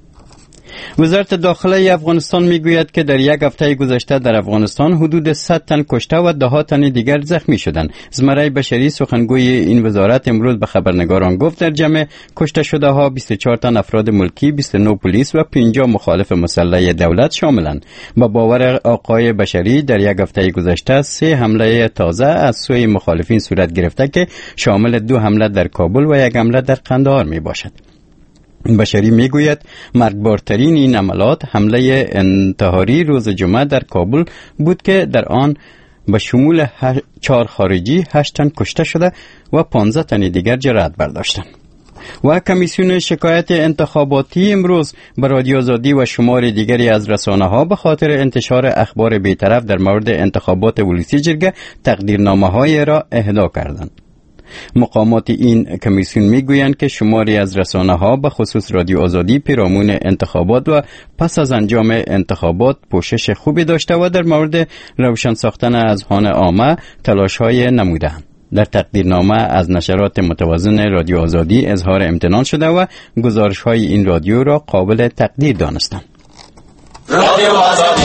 وزارت داخله افغانستان میگوید که در یک هفته گذشته در افغانستان حدود صد تن کشته و ده ها تن دیگر زخمی شدند. زمره بشری سخنگوی این وزارت امروز به خبرنگاران گفت در جمع کشته شده ها بیست و چهار تن افراد ملکی، بیست و نه پلیس و پنجاه مخالف مسلح دولت شاملند. با باور آقای بشری در یک هفته گذشته سه حمله تازه از سوی مخالفین صورت گرفته که شامل دو حمله در کابل و یک حمله در قندهار می باشد. بشری میگوید مرگبارترین این عملات حمله انتحاری روز جمعه در کابل بود که در آن به شمول چهار خارجی هشت تن کشته شده و پانزده تن دیگر جراحت برداشتند. و کمیسیون شکایت انتخاباتی امروز به رادیو آزادی و شمار دیگری از رسانه‌ها به خاطر انتشار اخبار بی‌طرف در مورد انتخابات ولسی جرگه تقدیرنامه‌های را اهدا کردند. مقامات این کمیسیون میگویند که شماری از رسانه‌ها به خصوص رادیو آزادی پیرامون انتخابات و پس از انجام انتخابات پوشش خوبی داشته و در مورد روشن ساختن اذهان عامه تلاش‌های نمودند. در تقدیرنامه از نشرات متوازن رادیو آزادی اظهار امتنان شده و گزارش‌های این رادیو را قابل تقدیر دانستند. رادیو آزادی.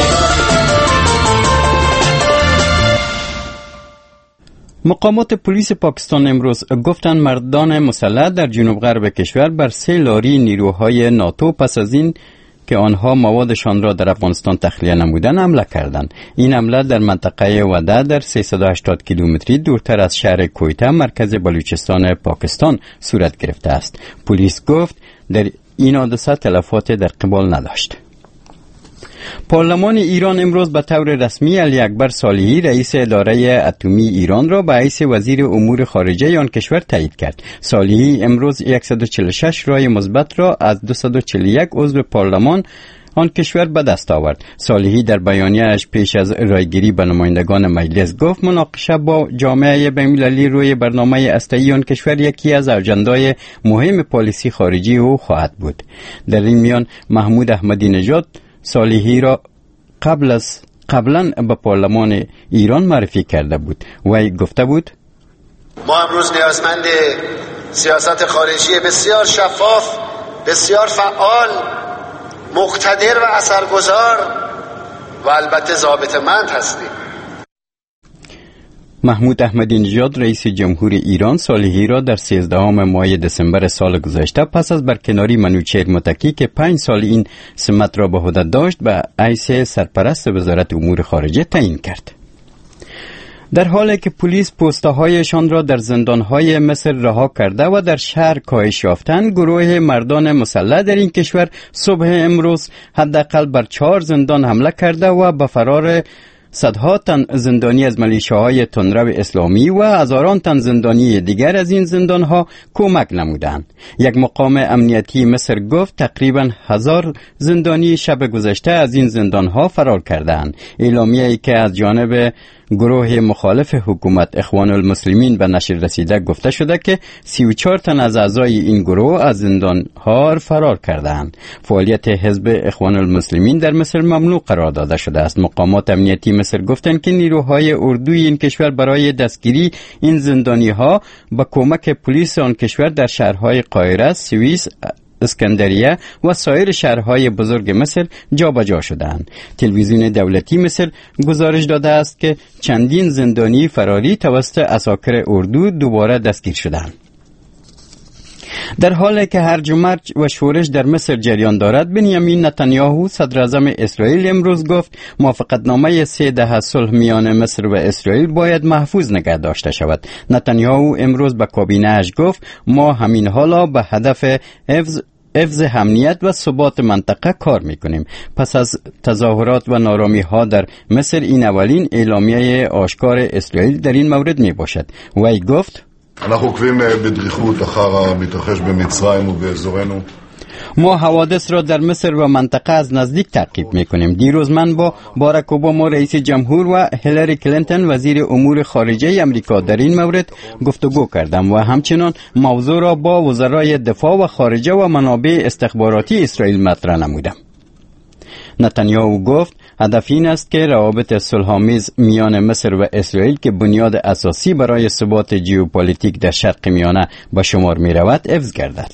مقامات پلیس پاکستان امروز گفتند مردان مسلح در جنوب غرب کشور بر سه لاری نیروهای ناتو پس از این که آنها موادشان را در افغانستان تخلیه نمودند حمله کردند. این حمله در منطقه وده در سیصد و هشتاد کیلومتری دورتر از شهر کویته مرکز بلوچستان پاکستان صورت گرفته است. پلیس گفت در این حادثه تلفات در قبال نداشت. پارلمان ایران امروز به طور رسمی علی اکبر صالحی رئیس اداره اتمی ایران را به حیث وزیر امور خارجه آن کشور تایید کرد. صالحی امروز صد و چهل و شش رای مثبت را از دویست و چهل و یک عضو پارلمان آن کشور به دست آورد. صالحی در بیانیه‌اش پیش از رایگیری به نمایندگان مجلس گفت مناقشه با جامعه بین‌المللی روی برنامه هسته‌ای آن کشور یکی از اجندای مهم پالیسی خارجی او خواهد بود. در این میان محمود احمدی نژاد صالحی را قبل از قبلا به پارلمان ایران معرفی کرده بود. وی گفته بود ما امروز نیازمند سیاست خارجی بسیار شفاف، بسیار فعال، مقتدر و اثرگذار و البته ضابطه‌مند هستیم. محمود احمدی نژاد رئیس جمهور ایران صالحی را در سیزدهم ماه دسامبر سال گذشته پس از برکناری منوچهر متکی که پنج سال این سمت را به عهده داشت به حیث سرپرست وزارت امور خارجه تعیین کرد. در حالی که پلیس پستهایشان را در زندانهای مصر رها کرده و در شهر کاهش یافتند، گروه مردان مسلح در این کشور صبح امروز حداقل بر چهار زندان حمله کرده و به فرار صدها تن زندانی از ملیشه‌های تندرو اسلامی و هزاران تن زندانی دیگر از این زندانها کمک نمودند. یک مقام امنیتی مصر گفت تقریبا هزار زندانی شب گذشته از این زندانها فرار کردند. اعلامیه‌ای که از جانب گروه مخالف حکومت اخوان المسلمین به نشر رسیده گفته شده که سی و چهار تن از اعضای این گروه از زندانها فرار کردند. فعالیت حزب اخوان المسلمین در مصر ممنوع قرار داده شده است. مقامات امنیتی مصر گفتند که نیروهای اردوی این کشور برای دستگیری این زندانی‌ها با کمک پلیس آن کشور در شهرهای قاهره، سوئیس، اسکندریه و سایر شهرهای بزرگ مصر جابجا شدند. تلویزیون دولتی مصر گزارش داده است که چندین زندانی فراری توسط عساکر اردو دوباره دستگیر شدند. در حالی که هرج و مرج و شورش در مصر جریان دارد، بنیامین نتانیاهو صدر اعظم اسرائیل امروز گفت موافقتنامه سه دهه صلح میان مصر و اسرائیل باید محفوظ نگه داشته شود. نتانیاهو امروز به کابینه اش گفت ما همین حالا به هدف حفظ حفظ امنیت و ثبات منطقه کار میکنیم. پس از تظاهرات و نارامی ها در مصر این اولین اعلامیه آشکار اسرائیل در این مورد می باشد. وی گفت אנחנו עוקבים בדריכות אחר המתרחש במצרים ובאזורנו. ما حوادث را در مصر و منطقه از نزدیک تعقیب میکنیم. دیروز من با باراک اوباما رئیس جمهور و هیلاری کلینتون وزیر امور خارجه امریکا در این مورد گفتگو کردم و همچنین موضوع را با وزرای دفاع و خارجه و منابع استخباراتی اسرائیل مطرح نمودم. نتانیاهو گفت هدف این است که روابط صلح‌آمیز میان مصر و اسرائیل که بنیاد اساسی برای ثبات ژئوپلیتیک در شرق میانه به شمار می رود حفظ گردد.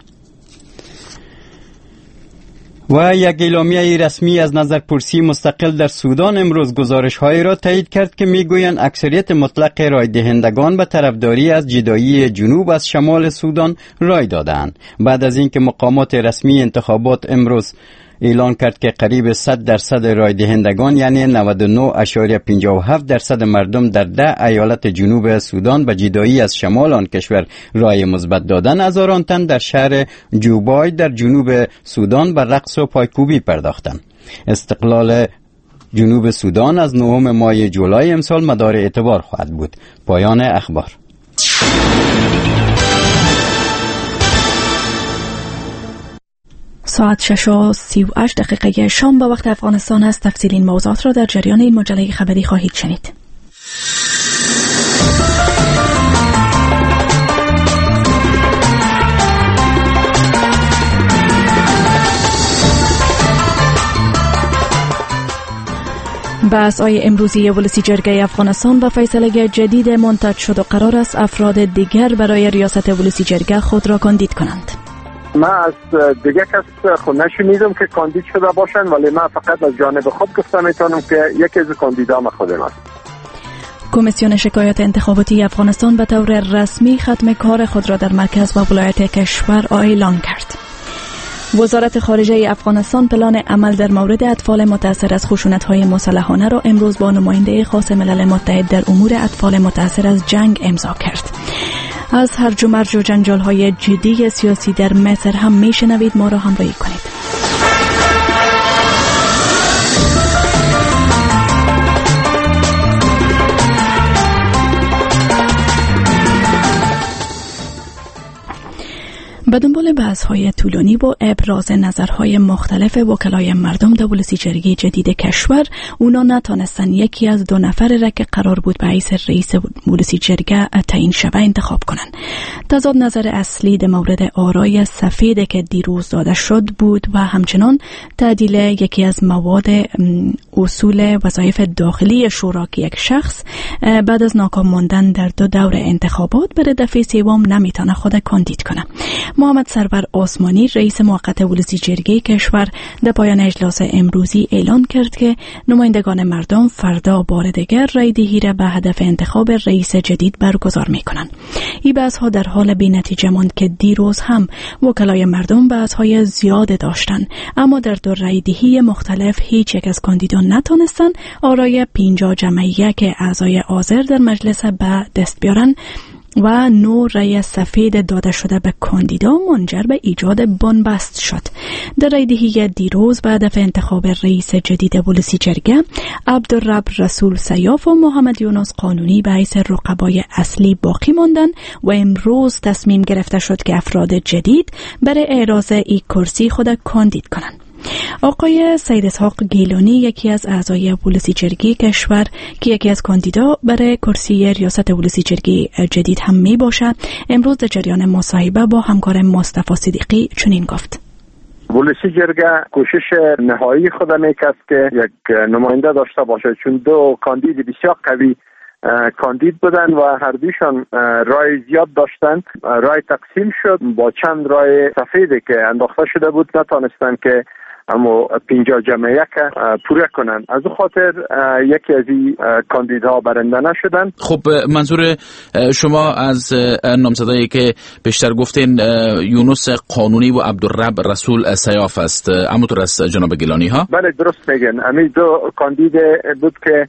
و یک اعلامیه رسمی از نظرپرسی مستقل در سودان امروز گزارش‌هایی را تایید کرد که می‌گویند اکثریت مطلق رای دهندگان به طرفداری از جدایی جنوب از شمال سودان رای دادند. بعد از اینکه مقامات رسمی انتخابات امروز اعلان کرد که قریب صد درصد رای دهندگان یعنی نود و نه ممیز پنجاه و هفت درصد مردم در ده ایالت جنوب سودان به جدایی از شمال آن کشور رای مثبت دادند، هزاران تن در شهر جوبای در جنوب سودان به رقص و پایکوبی پرداختند. استقلال جنوب سودان از نهم ماه جولای امسال مدار اعتبار خواهد بود. پایان اخبار. ساعت شش و سی و هشت دقیقه شام به وقت افغانستان است. تفصیل این موضوعات را در جریان این مجله خبری خواهید شنید. بحث‌های امروزی ولسی جرگه افغانستان و فیصله جدید منتج شد و قرار است افراد دیگر برای ریاست ولسی جرگه خود را کاندید کنند. من از دیگه کس خود نشنیدم که کاندید شده باشن، ولی من فقط از جانب خود گفتم میتونم که یکی از کاندیدام خودم است. کمیسیون شکایات انتخاباتی افغانستان به طور رسمی ختم کار خود را در مرکز و ولایت کشور اعلان کرد. وزارت خارجه افغانستان پلان عمل در مورد اطفال متاثر از خشونت‌های مسلحانه را امروز با نماینده خاص ملل متحد در امور اطفال متاثر از جنگ امضا کرد. از هرج و مرج و جنجال‌های جدی سیاسی در مصر هم میشنوید. ما را همراهی کنید. به دنبال بحث‌های طولانی و ابراز نظرهای مختلف وکلای مردم در ولسی جرگه جدید کشور، اونا نتانستن یکی از دو نفر را که قرار بود به حیث رئیس ولسی جرگه تعیین شوه انتخاب کنن. تضاد نظر اصلی در مورد آرای سفید که دیروز داده شد بود و همچنان تعدیل یکی از مواد اصول وظایف داخلی شورا که یک شخص بعد از ناکام ماندن در دو دور انتخابات برای دفعه سوم نمیتونه خود کاندید کنه. محمد سرور آسمانی رئیس موقت ولسی جرگه کشور در پایان اجلاس امروزی اعلان کرد که نمایندگان مردم فردا بار دیگر رای دهی را به هدف انتخاب رئیس جدید برگزار میکنند. این بحث ها در حال بی نتیجه ماند که دیروز هم وکلای مردم بحث های زیاد داشتند، اما در دو رای دهی مختلف هیچ یک از کاندیدان نتونستن آرای پنجاه جمعیه که اعضای حاضر در مجلس به دست بیارن و نو رای سفید داده شده به کاندیدا منجر به ایجاد بنبست شد. در رای دهی دیروز به هدف انتخاب رئیس جدید ولسی جرگه، عبدالرب رسول سیاف و محمد یونس قانونی به حیث رقبای اصلی باقی ماندند و امروز تصمیم گرفته شد که افراد جدید برای اعراض این کرسی خود کاندید کنند. آقای سید اسحاق گیلانی یکی از اعضای ولسی جرگه کشور که یکی از کاندیدا برای کرسی ریاست ولسی جرگه جدید هم می باشد، امروز در جریان مصاحبه با همکار مصطفی صدیقی چنین گفت: ولسی جرگه کوشش نهایی خود میکرد که یک نماینده داشته باشد، چون دو کاندید بسیار قوی کاندید بودن و هر دوشان رای زیاد داشتن. رای تقسیم شد با چند رای سفیدی که انداخته شده بود، نتانستن که اما پنجاه جمعیه که پوره کنن. از خاطر یکی از این کاندیدها برنده نشدن. خب منظور شما از نامزدایی که بیشتر گفتین یونس قانونی و عبدالرب رسول سیاف است، همونطور است جناب گیلانی ها؟ بله درست میگن. امی دو کاندید بود که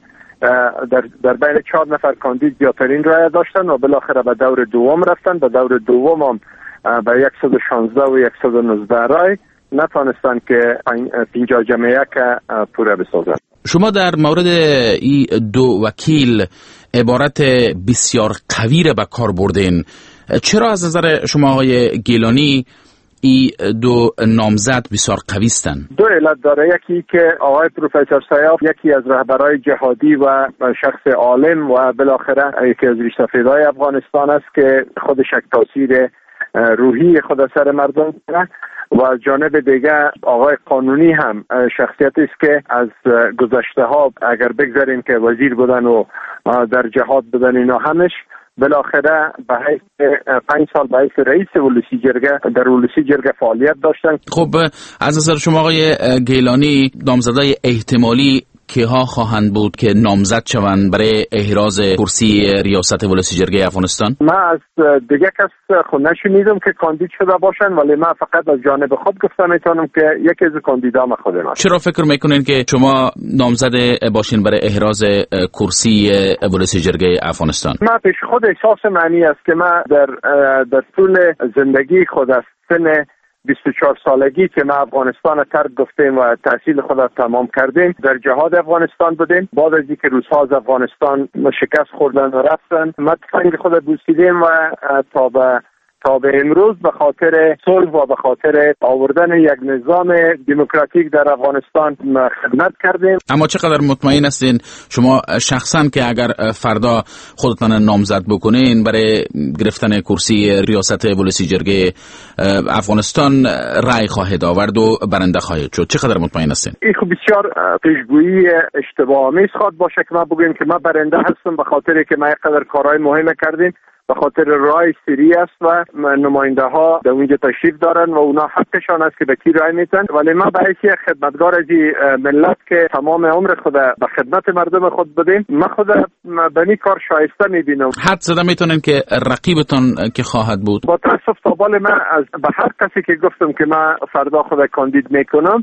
در در بین چهار نفر کاندید زیادترین رای داشتن و بالاخره به دور دوم رفتن. به دور دوم هم به صد و شانزده و صد و نوزده رای نتانستن که پنجاه جمعیه که پوره بسازن. شما در مورد این دو وکیل عبارت بسیار قوی را به کار بردین. چرا از نظر شما آقای گیلانی ای دو نامزد بسیار قوی هستند؟ دو علت داره. یکی که آقای پروفسور سیاف یکی از رهبرای جهادی و شخص عالم و بالاخره یکی از ریش‌سفیدای افغانستان است که خودش یک تاثیر روحی خود سر مردم داره و جانب دیگه آقای قانونی هم شخصیتی است که از گذشته ها اگر بگذاریم که وزیر بودن و در جهاد بودن اینا همش بالاخره به حیث پنج سال به حیث رئیس ولسی جرگه در ولسی جرگه فعالیت داشتن. خب از نظر شما آقای گیلانی نامزدای احتمالی که ها خواهند بود که نامزد شوند برای احراز کرسی ریاست ولسی جرگه افغانستان؟ من از دیگه کس خود نشنیدم که کاندید شده باشن، ولی من فقط از جانب خود گفتم میتونم که یکی از کاندیدام خودم. چرا فکر میکنین که شما نامزد باشین برای احراز کرسی ولسی جرگه افغانستان؟ من پیش خود احساس معنی است که من در در طول زندگی خود از سن بیست و چهار سالگی که ما افغانستان ترک گفتیم و تحصیل خود تمام کردیم در جهاد افغانستان بودیم. بعد از اینکه روس‌ها از افغانستان شکست خوردن و رفتن ما تفنگ خود بوسیدیم و تا به تا به امروز به خاطر صلح و به خاطر آوردن یک نظام دموکراتیک در افغانستان خدمت کردیم. اما چقدر مطمئن هستین شما شخصا که اگر فردا خودتان نامزد بکنین برای گرفتن کرسی ریاست ولسی جرگه افغانستان رأی خواهید آورد و برنده خواهید شد؟ چقدر مطمئن هستین؟ این خب بسیار پیشگویی اشتباه آمیز خواد باشه که ما بگیم که ما برنده هستم به خاطر که ما قدر کارهای مهم کردیم. به خاطر رای سری است و نماینده ها در اونجا تشریف دارن و اونا حقشان است که به کی رای میتن. ولی من به حیث خدمتگار از ملت که تمام عمر خود به خدمت مردم خود بدیم، من خود به این کار شایسته میبینم. حد زده میتونن که رقیبتون که خواهد بود؟ با تاسف تا بال من از به هر کسی که گفتم که من فردا خود کاندید میکنم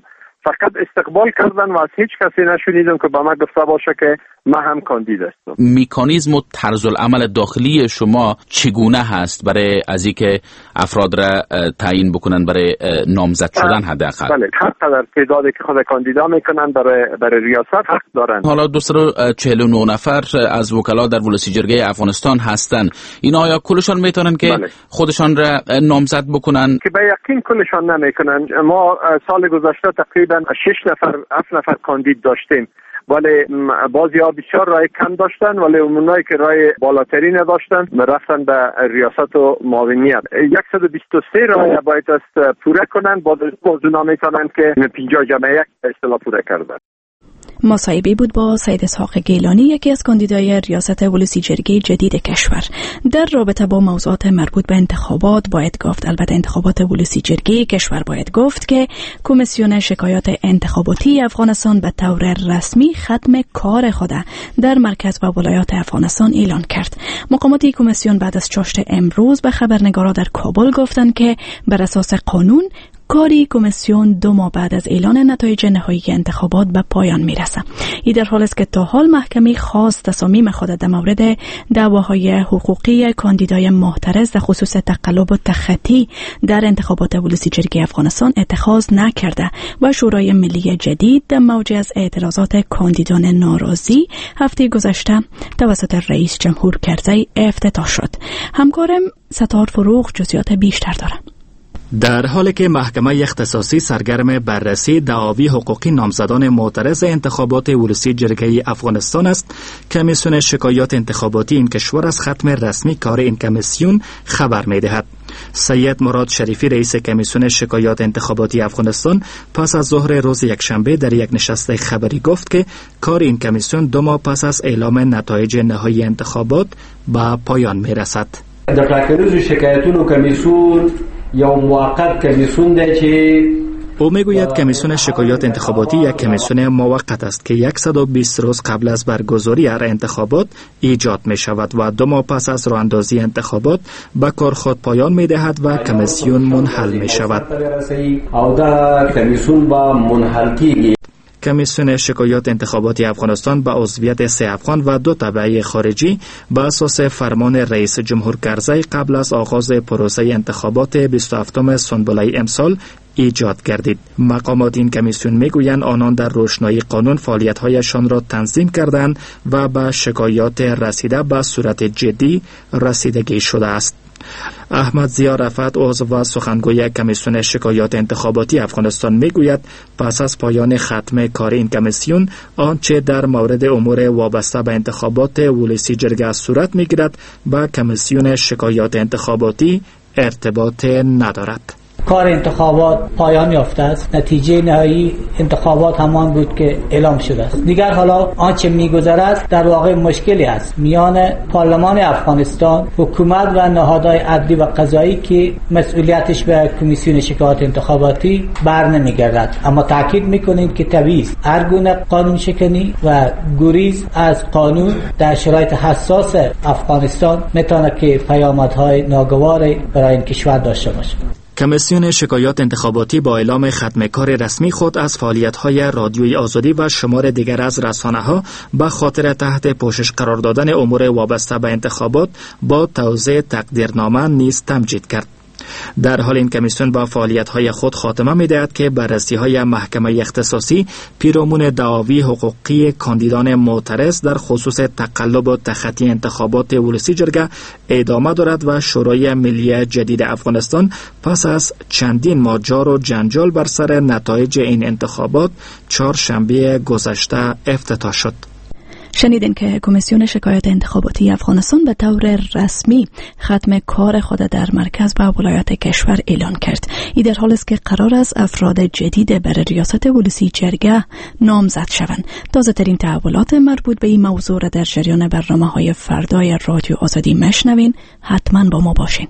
فقط استقبال کردن و از هیچ کسی نشنیدم که با من گفته باشه که من هم کاندید هستم. مکانیزم و طرز العمل داخلی شما چگونه هست برای از اینکه افراد را تعیین بکنن برای نامزد شدن حداقل؟ بله، هر قدر تعدادی که خود کاندیدا میکنن برای برای ریاست حق دارن. حالا دویست و چهل و نه نفر از وکلا در ولسی جرگه افغانستان هستن. اینا آیا کلشان میتونن که بله. خودشان را نامزد بکنن؟ که به یقین کلشان نمیکنن. ما سال گذشته تقریبا شش نفر هفت نفر کاندید داشتیم، ولی بعضی ها بسیار رای کم داشتن، ولی اونایی که رای بالاتری نداشتن رفتن به ریاست و معاونیت. صد و بیست و سه رای باید است پوره کنن، بعد از اونا میتونن که پنجاه جمع یک به اصطلاح پوره کردن. مصاحبه بود با سید اسحاق گیلانی، یکی از کاندیدای ریاست ولسی جرگه جدید کشور. در رابطه با موضوعات مربوط به انتخابات باید گفت، البته انتخابات ولسی جرگه کشور باید گفت که کمیسیون شکایات انتخاباتی افغانستان به طور رسمی ختم کار خود در مرکز و ولایات افغانستان اعلان کرد. مقامات کمیسیون بعد از چاشت امروز به خبرنگارا در کابل گفتند که بر اساس قانون کاری کمیسیون دو ماه بعد از اعلان نتایج نهایی انتخابات به پایان میرسه. این در حال است که تا حال محکمه خاص تصامیم خود در مورد دعواهای حقوقی کاندیدای محترز در خصوص تقلب و تخطی در انتخابات ولسی جرگه افغانستان اتخاذ نکرده و شورای ملی جدید در موج از اعتراضات کاندیدان ناراضی هفته گذشته توسط رئیس جمهور کرزی افتتاح شد. همکارم ستار فروغ جزئیات بیشتر داره. در حالی که محکمه اختصاصی سرگرم بررسی دعاوی حقوقی نامزدان معترض انتخابات ولسی جرگه افغانستان است، کمیسیون شکایات انتخاباتی این کشور از ختم رسمی کار این کمیسیون خبر می‌دهد. سید مراد شریفی رئیس کمیسیون شکایات انتخاباتی افغانستان پس از ظهر روز یکشنبه در یک نشست خبری گفت که کار این کمیسیون دو ماه پس از اعلام نتایج نهایی انتخابات به پایان می‌رسد. در ټاکنیزو شکایتونو کمیسیون یا موقت کمیسیون ده که او میگوید کمیسیون شکایات انتخاباتی یک کمیسیون موقت است که صد و بیست روز قبل از برگزاری هر انتخابات ایجاد می شود و دو ماه پس از راهاندازی انتخابات به کار خود پایان می دهد و کمیسیون منحل می شود. او دا کمیسیون با منحل کیږي. کمیسیون شکایات انتخاباتی افغانستان با عضویت سه افغان و دو تبعه خارجی به اساس فرمان رئیس جمهور کرزی قبل از آغاز پروسه انتخابات بیست و هفتم سنبله امسال ایجاد گردید. مقامات این کمیسیون میگویند آنان در روشنایی قانون فعالیت‌هایشان را تنظیم کردند و به شکایات رسیده به صورت جدی رسیدگی شده است. احمد ضیا رفعت عضو و سخنگوی کمیسیون شکایات انتخاباتی افغانستان میگوید پس از پایان ختم کار این کمیسیون آنچه در مورد امور وابسته به انتخابات ولسی جرگه صورت میگیرد با کمیسیون شکایات انتخاباتی ارتباط ندارد. کار انتخابات پایان یافته است. نتیجه نهایی انتخابات همان بود که اعلام شده است. دیگر حالا آنچه می‌گذرد در واقع مشکلی است میان پارلمان افغانستان، حکومت و نهادهای عدلی و قضایی که مسئولیتش به کمیسیون شکایات انتخاباتی بر نمیگردد. اما تاکید می‌کنیم که طبیعی است هر گونه قانون شکنی و گریز از قانون در شرایط حساس افغانستان میتونه که پیامدهای ناگواری برای این کشور داشته باشد. کمیسیون شکایات انتخاباتی با اعلام ختم کار رسمی خود از فعالیت‌های رادیوی آزادی و شمار دیگر از رسانه‌ها به خاطر تحت پوشش قرار دادن امور وابسته به انتخابات با توزیع تقدیرنامه نیز تمجید کرد. در حال این کمیسیون با فعالیت‌های خود خاتمه می‌دهد که بررسی‌های محکمه اختصاصی پیرامون دعاوی حقوقی کاندیدان معترض در خصوص تقلب و تخطی انتخابات ولسی جرگه ادامه دارد و شورای ملی جدید افغانستان پس از چندین ماه جار و جنجال بر سر نتایج این انتخابات چهارشنبه گذشته افتتاح شد. شنیدین که کمیسیون شکایات انتخاباتی افغانستان به طور رسمی ختم کار خود در مرکز و ولایات کشور اعلان کرد. این در حال است که قرار است افراد جدید برای ریاست ولسی جرگه نامزد شوند. تازه ترین تحولات مربوط به این موضوع را در جریان برنامه‌های فردای رادیو آزادی مشنوین. حتما با ما باشین.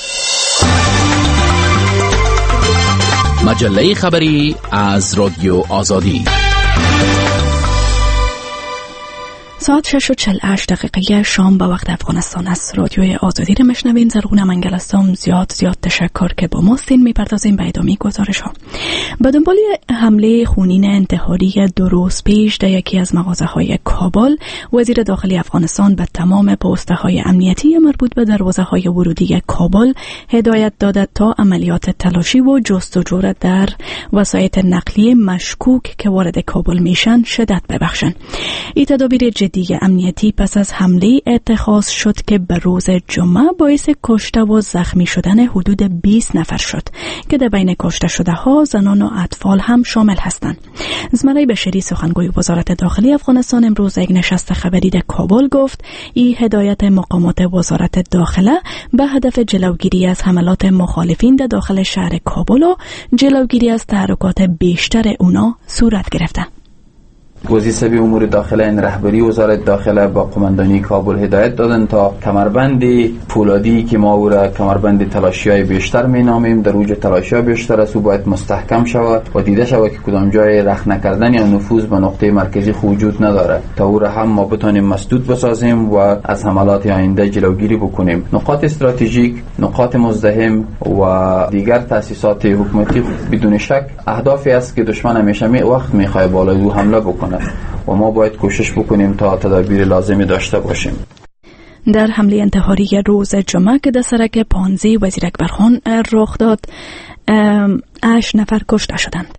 مجله خبری از رادیو آزادی. ساعت شش و چل و هشت دقیقه شام به وقت افغانستان است. رادیوی آزادی را میشنوین. زرغون منگل هستم. زیاد زیاد تشکر که با ماستین. میپردازیم به ادامه گزارش ها. به دنبال حمله خونین انتحاری دو روز پیش در یکی از مغازه های کابل، وزیر داخلی افغانستان به تمام پسته های امنیتی مربوط به دروازه های ورودی کابل هدایت داده تا عملیات تلاشی و جستجو را در وسایط نقلیه مشکوک که وارد کابل میشن شدت ببخشند. این تدابیر جدی امنیتی پس از حمله اتخاذ شد که به روز جمعه باعث کشته و زخمی شدن حدود بیست نفر شد که در بین کشته شده ها زنان و اطفال هم شامل هستند. زمره بشری سخنگوی وزارت داخلی افغانستان امروز یک نشست خبری در کابل گفت این هدایت مقامات وزارت داخله به هدف جلوگیری از حملات مخالفین در داخل شهر کابل و جلوگیری از تحرکات بیشتر اونا صورت گرفته. وزیر سبی امور داخله این رهبری وزارت داخله با قماندانی کابل هدایت دادن تا کمربند پولادی که ما او را کمربند تلاشی‌های بیشتر مینامیم در اوج تلاشی‌ها بیشتر است و باید مستحکم شود و دیده شود که کدام جای رخ نکردن یا نفوذ به نقطه مرکزی وجود نداره تا او را هم ما بتونیم مسدود بسازیم و از حملات آینده جلوگیری بکنیم. نقاط استراتژیک، نقاط مزدحم و دیگر تأسیسات حکومتی بدون شک اهدافی است که دشمن همیشه می وقت می‌خواد بالای او حمله بکنه و ما باید کوشش بکنیم تا تدابیر لازمی داشته باشیم. در حمله انتحاری روز جمعه که در سرک پانزی وزیر اکبرخان رخ داد، هشت نفر کشته شدند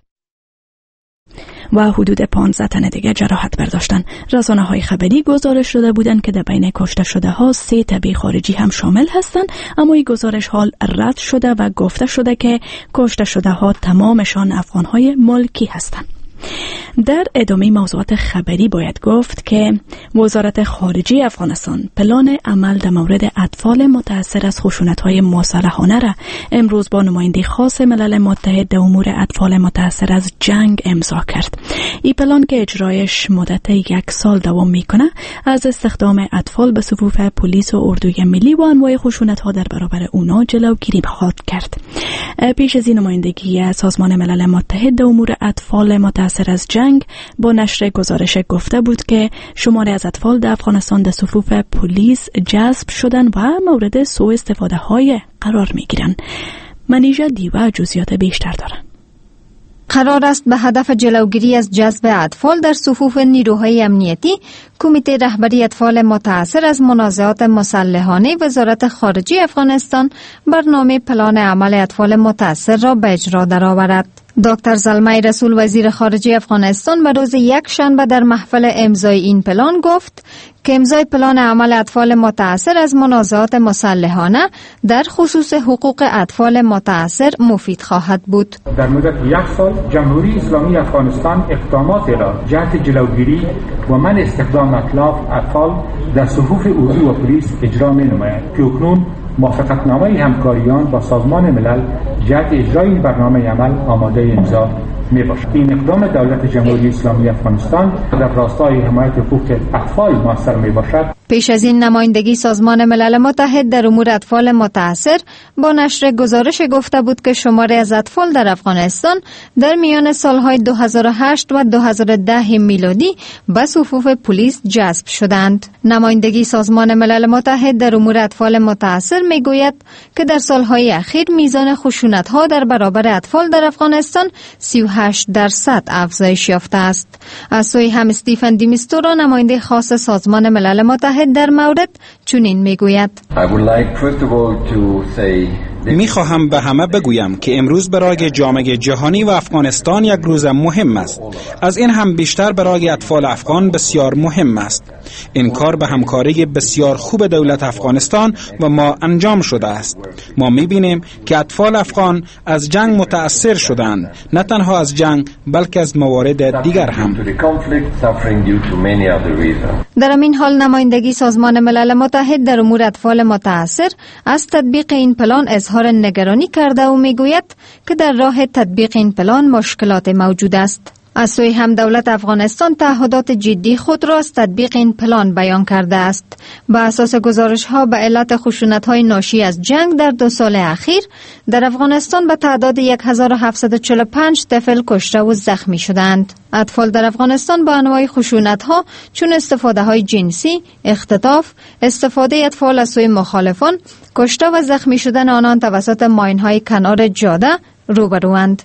و حدود پانزده تن دیگر جراحت برداشتند. رسانه‌های خبری گزارش داده بودند که در بین کشته شده ها سه تبع خارجی هم شامل هستند، اما این گزارش حال رد شده و گفته شده که کشته شده ها تمامشان افغان‌های ملکی هستند. در ادامه موضوعات خبری باید گفت که وزارت خارجه افغانستان پلان عمل در مورد اطفال متأثر از خشونت‌های مسلحانه را امروز با نماینده خاص ملل متحد در امور اطفال متأثر از جنگ امضا کرد. این پلان که اجرایش مدت یک سال دوام میکنه از استخدام اطفال به صفوف پلیس و اردوی ملی و انواع خشونت‌ها در برابر اونا جلوگیری خواهد کرد. پیش از این نمایندگی سازمان ملل متحد در امور اطفال متأثر از جنگ با نشر گزارش گفته بود که شماری از اطفال در افغانستان در صفوف پلیس جذب شدن و مورد سوء استفاده های قرار می گیرن. منیژه دیوه جزئیات بیشتر دارن. قرار است به هدف جلوگیری از جذب اطفال در صفوف نیروهای امنیتی، کمیته رهبری اطفال متأثر از منازعات مسلحانه وزارت خارجه افغانستان برنامه پلان عمل اطفال متأثر را به اجرا درآورد. دکتر زلمه رسول وزیر خارجه افغانستان به روز یک شنبه در محفل امضای این پلان گفت که امضای پلان عمل اطفال متأثر از منازعات مسلحانه در خصوص حقوق اطفال متأثر مفید خواهد بود. در مدت یک سال جمهوری اسلامی افغانستان اقدامات را جهت جلوگیری و منع استخدام اطفال در صفوف اردو و پلیس اجرا می‌نماید که اکنون موافقتنامه همکاریان با سازمان ملل جهت اجرای این برنامه عمل آماده امضا میباشد. این اقدام دولت جمهوری اسلامی افغانستان در راستای حمایت حقوق اطفال موثر میباشد. پیش از این نمایندگی سازمان ملل متحد در امور اطفال متأثر با نشر گزارش گفته بود که شماری از اطفال در افغانستان در میان سالهای دو هزار و هشت و دو هزار و ده میلادی به صفوف پلیس جذب شدند. نمایندگی سازمان ملل متحد در امور اطفال متأثر میگوید که در سالهای اخیر میزان خشونت‌ها در برابر اطفال در افغانستان سی و هشت درصد افزایش یافته است. از سوی هم استیفن دیمیستورا نماینده خاص سازمان ملل متحد در مورد چنین میگوید: میخواهم به همه بگویم که امروز برای جامعه جهانی و افغانستان یک روز مهم است. از این هم بیشتر برای اطفال افغان بسیار مهم است. این کار به همکاری بسیار خوب دولت افغانستان و ما انجام شده است. ما میبینیم که اطفال افغان از جنگ متأثر شدند، نه تنها از جنگ بلکه از موارد دیگر هم. در این حال نمایندگی سازمان ملل متحد در امور اطفال متأثر از تطبیق این پلان اظهار نگرانی کرده و میگوید که در راه تطبیق این پلان مشکلات موجود است. از سوی هم دولت افغانستان تعهدات جدی خود را از تطبیق این پلان بیان کرده است. با اساس گزارش ها به علت خشونت های ناشی از جنگ در دو سال اخیر در افغانستان به تعداد هزار و هفتصد و چهل و پنج طفل کشته و زخمی شدند. اطفال در افغانستان با انواع خشونت ها چون استفاده های جنسی، اختطاف، استفاده اطفال از سوی مخالفان، کشته و زخمی شدن آنان توسط ماین های کنار جاده روبروند.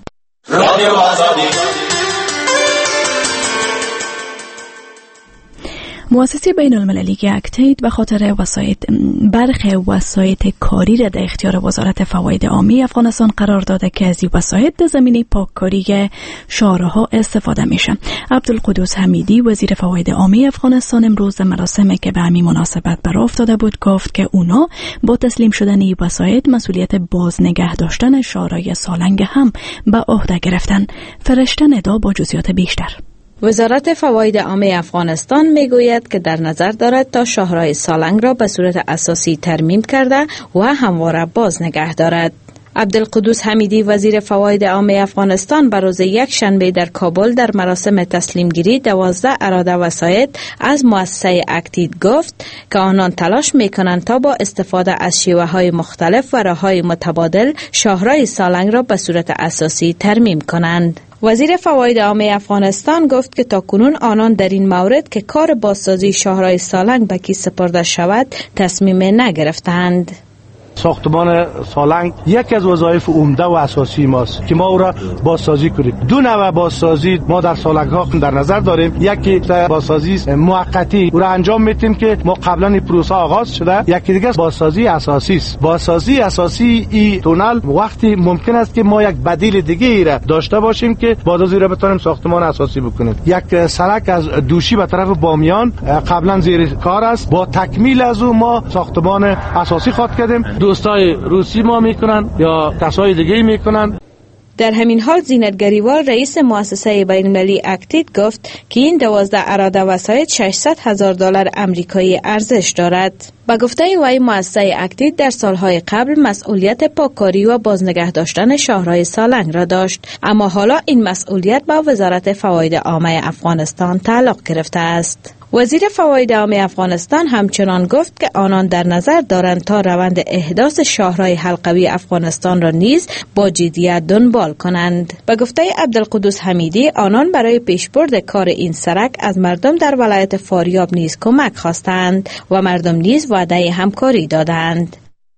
مؤسسه بین المللی اکتید به خاطر وسایط برخی وسایط کاری را در اختیار وزارت فواید عامه افغانستان قرار داده که از این وسایط در زمینه پاککاری شارها استفاده میشه. عبدالقدوس حمیدی وزیر فواید عامه افغانستان امروز در مراسمی که به همین مناسبت برآ افتاده بود گفت که اونا با تسلیم شدن این وسایط مسئولیت باز نگه داشتن شارهای سالنگ هم به عهده گرفتن. فرشته ندا با جزئیات بیشتر. وزارت فواید عامه افغانستان میگوید که در نظر دارد تا شاهراه سالنگ را به صورت اساسی ترمیم کرده و همواره باز نگه دارد. عبدالقدوس حمیدی وزیر فواید عامه افغانستان به روز یک شنبه در کابل در مراسم تسلیم گیری دوازده اراده وسایط از مؤسسه اکتید گفت که آنان تلاش میکنند تا با استفاده از شیوه های مختلف و راههای متبادل شاهراه سالنگ را به صورت اساسی ترمیم کنند. وزیر فواید عامه افغانستان گفت که تاکنون آنان در این مورد که کار بازسازی شاهراه سالنگ به کی سپرده شود تصمیم نگرفتند. ساختمان سالنگ یکی از وظایف عمده و اساسی ماست که ما او را بازسازی کنیم. دو نوع بازسازی ما در سالنگ ها در نظر داریم. یکی بازسازی موقتی او را انجام میدیم که ما قبلا این پروسه آغاز شده. یکی دیگه بازسازی اساسی است. بازسازی اساسی این تونل وقتی ممکن است که ما یک بدیل دیگه ای را داشته باشیم که بعد از این را بتونیم ساختمان اساسی بکنیم. یک سرک از دوشی به طرف بامیان قبلا زیر کار است. با تکمیل از او ما ساختمان اساسی خواهد کردیم. دوستای روسی ما میکنن یا کسای دیگه میکنن. در همین حال زینت گریوال رئیس مؤسسه بین المللی اکتید گفت که این دوازده اراده وسایط ششصد هزار دلار آمریکایی ارزش دارد. با گفته وی مؤسسه اکتید در سالهای قبل مسئولیت پاککاری و بازنگه داشتن شاهراه سالنگ را داشت، اما حالا این مسئولیت با وزارت فواید عامه افغانستان تعلق گرفته است. وزیر فواید عامه افغانستان همچنان گفت که آنان در نظر دارند تا روند احداث شاهراه حلقوی افغانستان را نیز با جدیت دنبال کنند. به گفته عبدالقدوس حمیدی آنان برای پیشبرد کار این سرک از مردم در ولایت فاریاب نیز کمک خواستند و مردم نیز وعده همکاری دادند.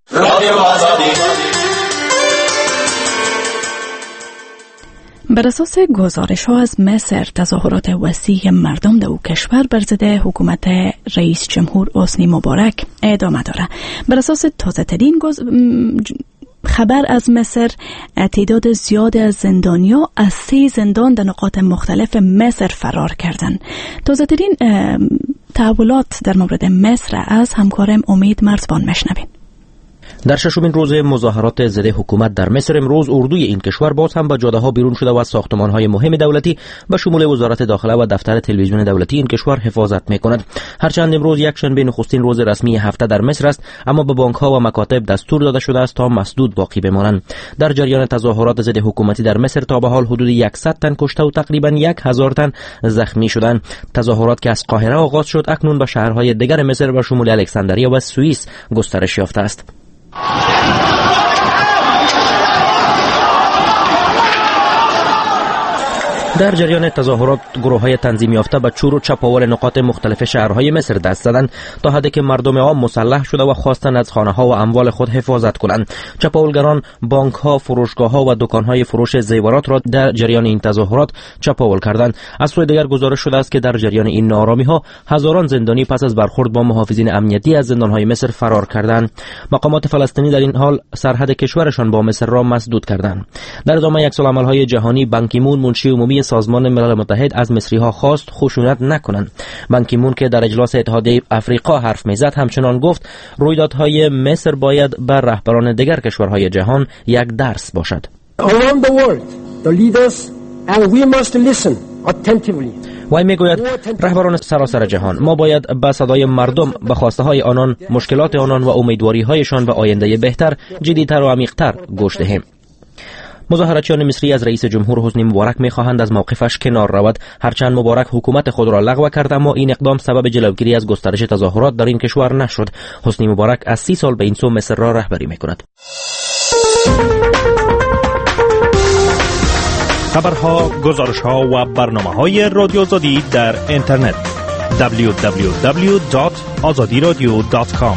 بر اساس گزارش ها از مصر تظاهرات وسیع مردم در او کشور بر ضد حکومت رئیس جمهور حسنی مبارک ادامه داره. بر اساس تازه ترین گز... خبر از مصر تعداد زیاد از زندانیا از سه زندان در نقاط مختلف مصر فرار کردند. تازه ترین تحولات در مورد مصر از همکارم امید مرزبان مشنویم. در ششمین روز مظاهرات ضد حکومت در مصر امروز اردوی این کشور باز هم به جاده‌ها بیرون شده و از ساختمان‌های مهم دولتی به شمول وزارت داخله و دفتر تلویزیون دولتی این کشور حفاظت می‌کند. هرچند امروز یک شنبه نخستین روز رسمی هفته در مصر است، اما به بانک‌ها و مکاتب دستور داده شده است تا مسدود باقی بمانند. در جریان تظاهرات ضد حکومتی در مصر تا به حال حدود صد تن کشته و تقریباً هزار تن زخمی شدند. تظاهرات که از قاهره آغاز شد اکنون به شهرهای دیگر مصر و شمول الکساندریا و سوئیس گسترش یافته است. در جریان تظاهرات گروه‌های تنظیم یافته به چور و چپاول نقاط مختلف شهرهای مصر دست زدند تا حدی که مردم عام مسلح شده و خواستند از خانه‌ها و اموال خود حفاظت کنند. چپاولگران بانک‌ها، فروشگاه‌ها و دکان‌های فروش زیورات را در جریان این تظاهرات چپاول کردند. از سوی دیگر گزارش شده است که در جریان این ناآرامی‌ها هزاران زندانی پس از برخورد با محافظین امنیتی از زندان‌های مصر فرار کردند. مقامات فلسطینی در این حال سرحد کشورشان با مصر را مسدود کردند. در ادامه یکسالعمل‌های جهانی بان کی مون منشی عمومی سازمان ملل متحد از مصری‌ها خواست خشونت نکنند. بان کی مون که در اجلاس اتحادیه افریقا حرف میزد همچنان گفت رویدادهای مصر باید بر رهبران دیگر کشورهای جهان یک درس باشد. Around the world, the leaders and we must listen attentively. وی میگوید رهبران سراسر جهان ما باید به صدای مردم، به خواسته های آنان، مشکلات آنان و امیدواری هایشان به آینده بهتر، جدی‌تر و عمیق‌تر گوش دهیم. مظاهراتچیان مصری از رئیس جمهور حسنی مبارک می‌خواهند از موقفش کنار رود. هرچند مبارک حکومت خود را لغو کرد، اما این اقدام سبب جلوگیری از گسترش تظاهرات در این کشور نشد. حسنی مبارک از سی سال به این سو مصر را رهبری می‌کند. خبرها، گزارش‌ها و برنامه‌های رادیو آزادی در اینترنت دبلیو دبلیو دبلیو دات آزادی رادیو دات کام.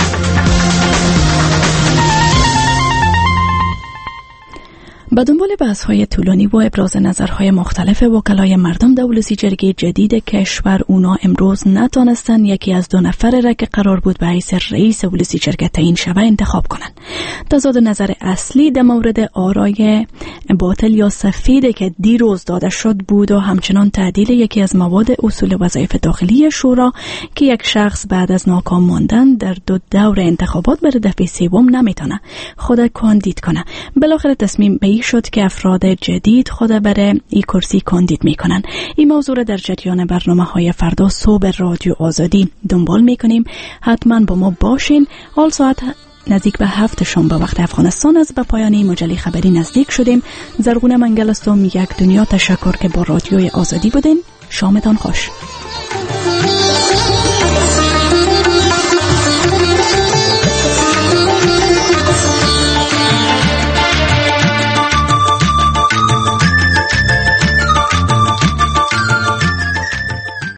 با دنبال بحث‌های طولانی و ابراز نظرهای مختلف وکلای مردم در ولسی جرگه جدید کشور، اونا امروز نتونستن یکی از دو نفر را که قرار بود به حیث رئیس ولسی جرگه تعیین شود انتخاب کنن. تضاد نظر اصلی در مورد آرای باطل یا سفید که دیروز داده شد بود و همچنان تعدیل یکی از مواد اصول وظایف داخلی شورا که یک شخص بعد از ناکام ماندن در دو دور انتخابات برای دفعه سوم نمیتونه خود کاندید کنه. بالاخره تصمیم به شد که افراد جدید خود برای این کرسی کاندید میکنن. این موضوع را در جریان برنامه‌های فردا صبح رادیو آزادی دنبال میکنیم. حتما با ما باشین. حال ساعت نزدیک به هفت شام به وقت افغانستان از به پایان مجله خبری نزدیک شدیم. زرغونه منگل استم یک دنیا تشکر که با رادیوی آزادی بودین. شامتان خوش.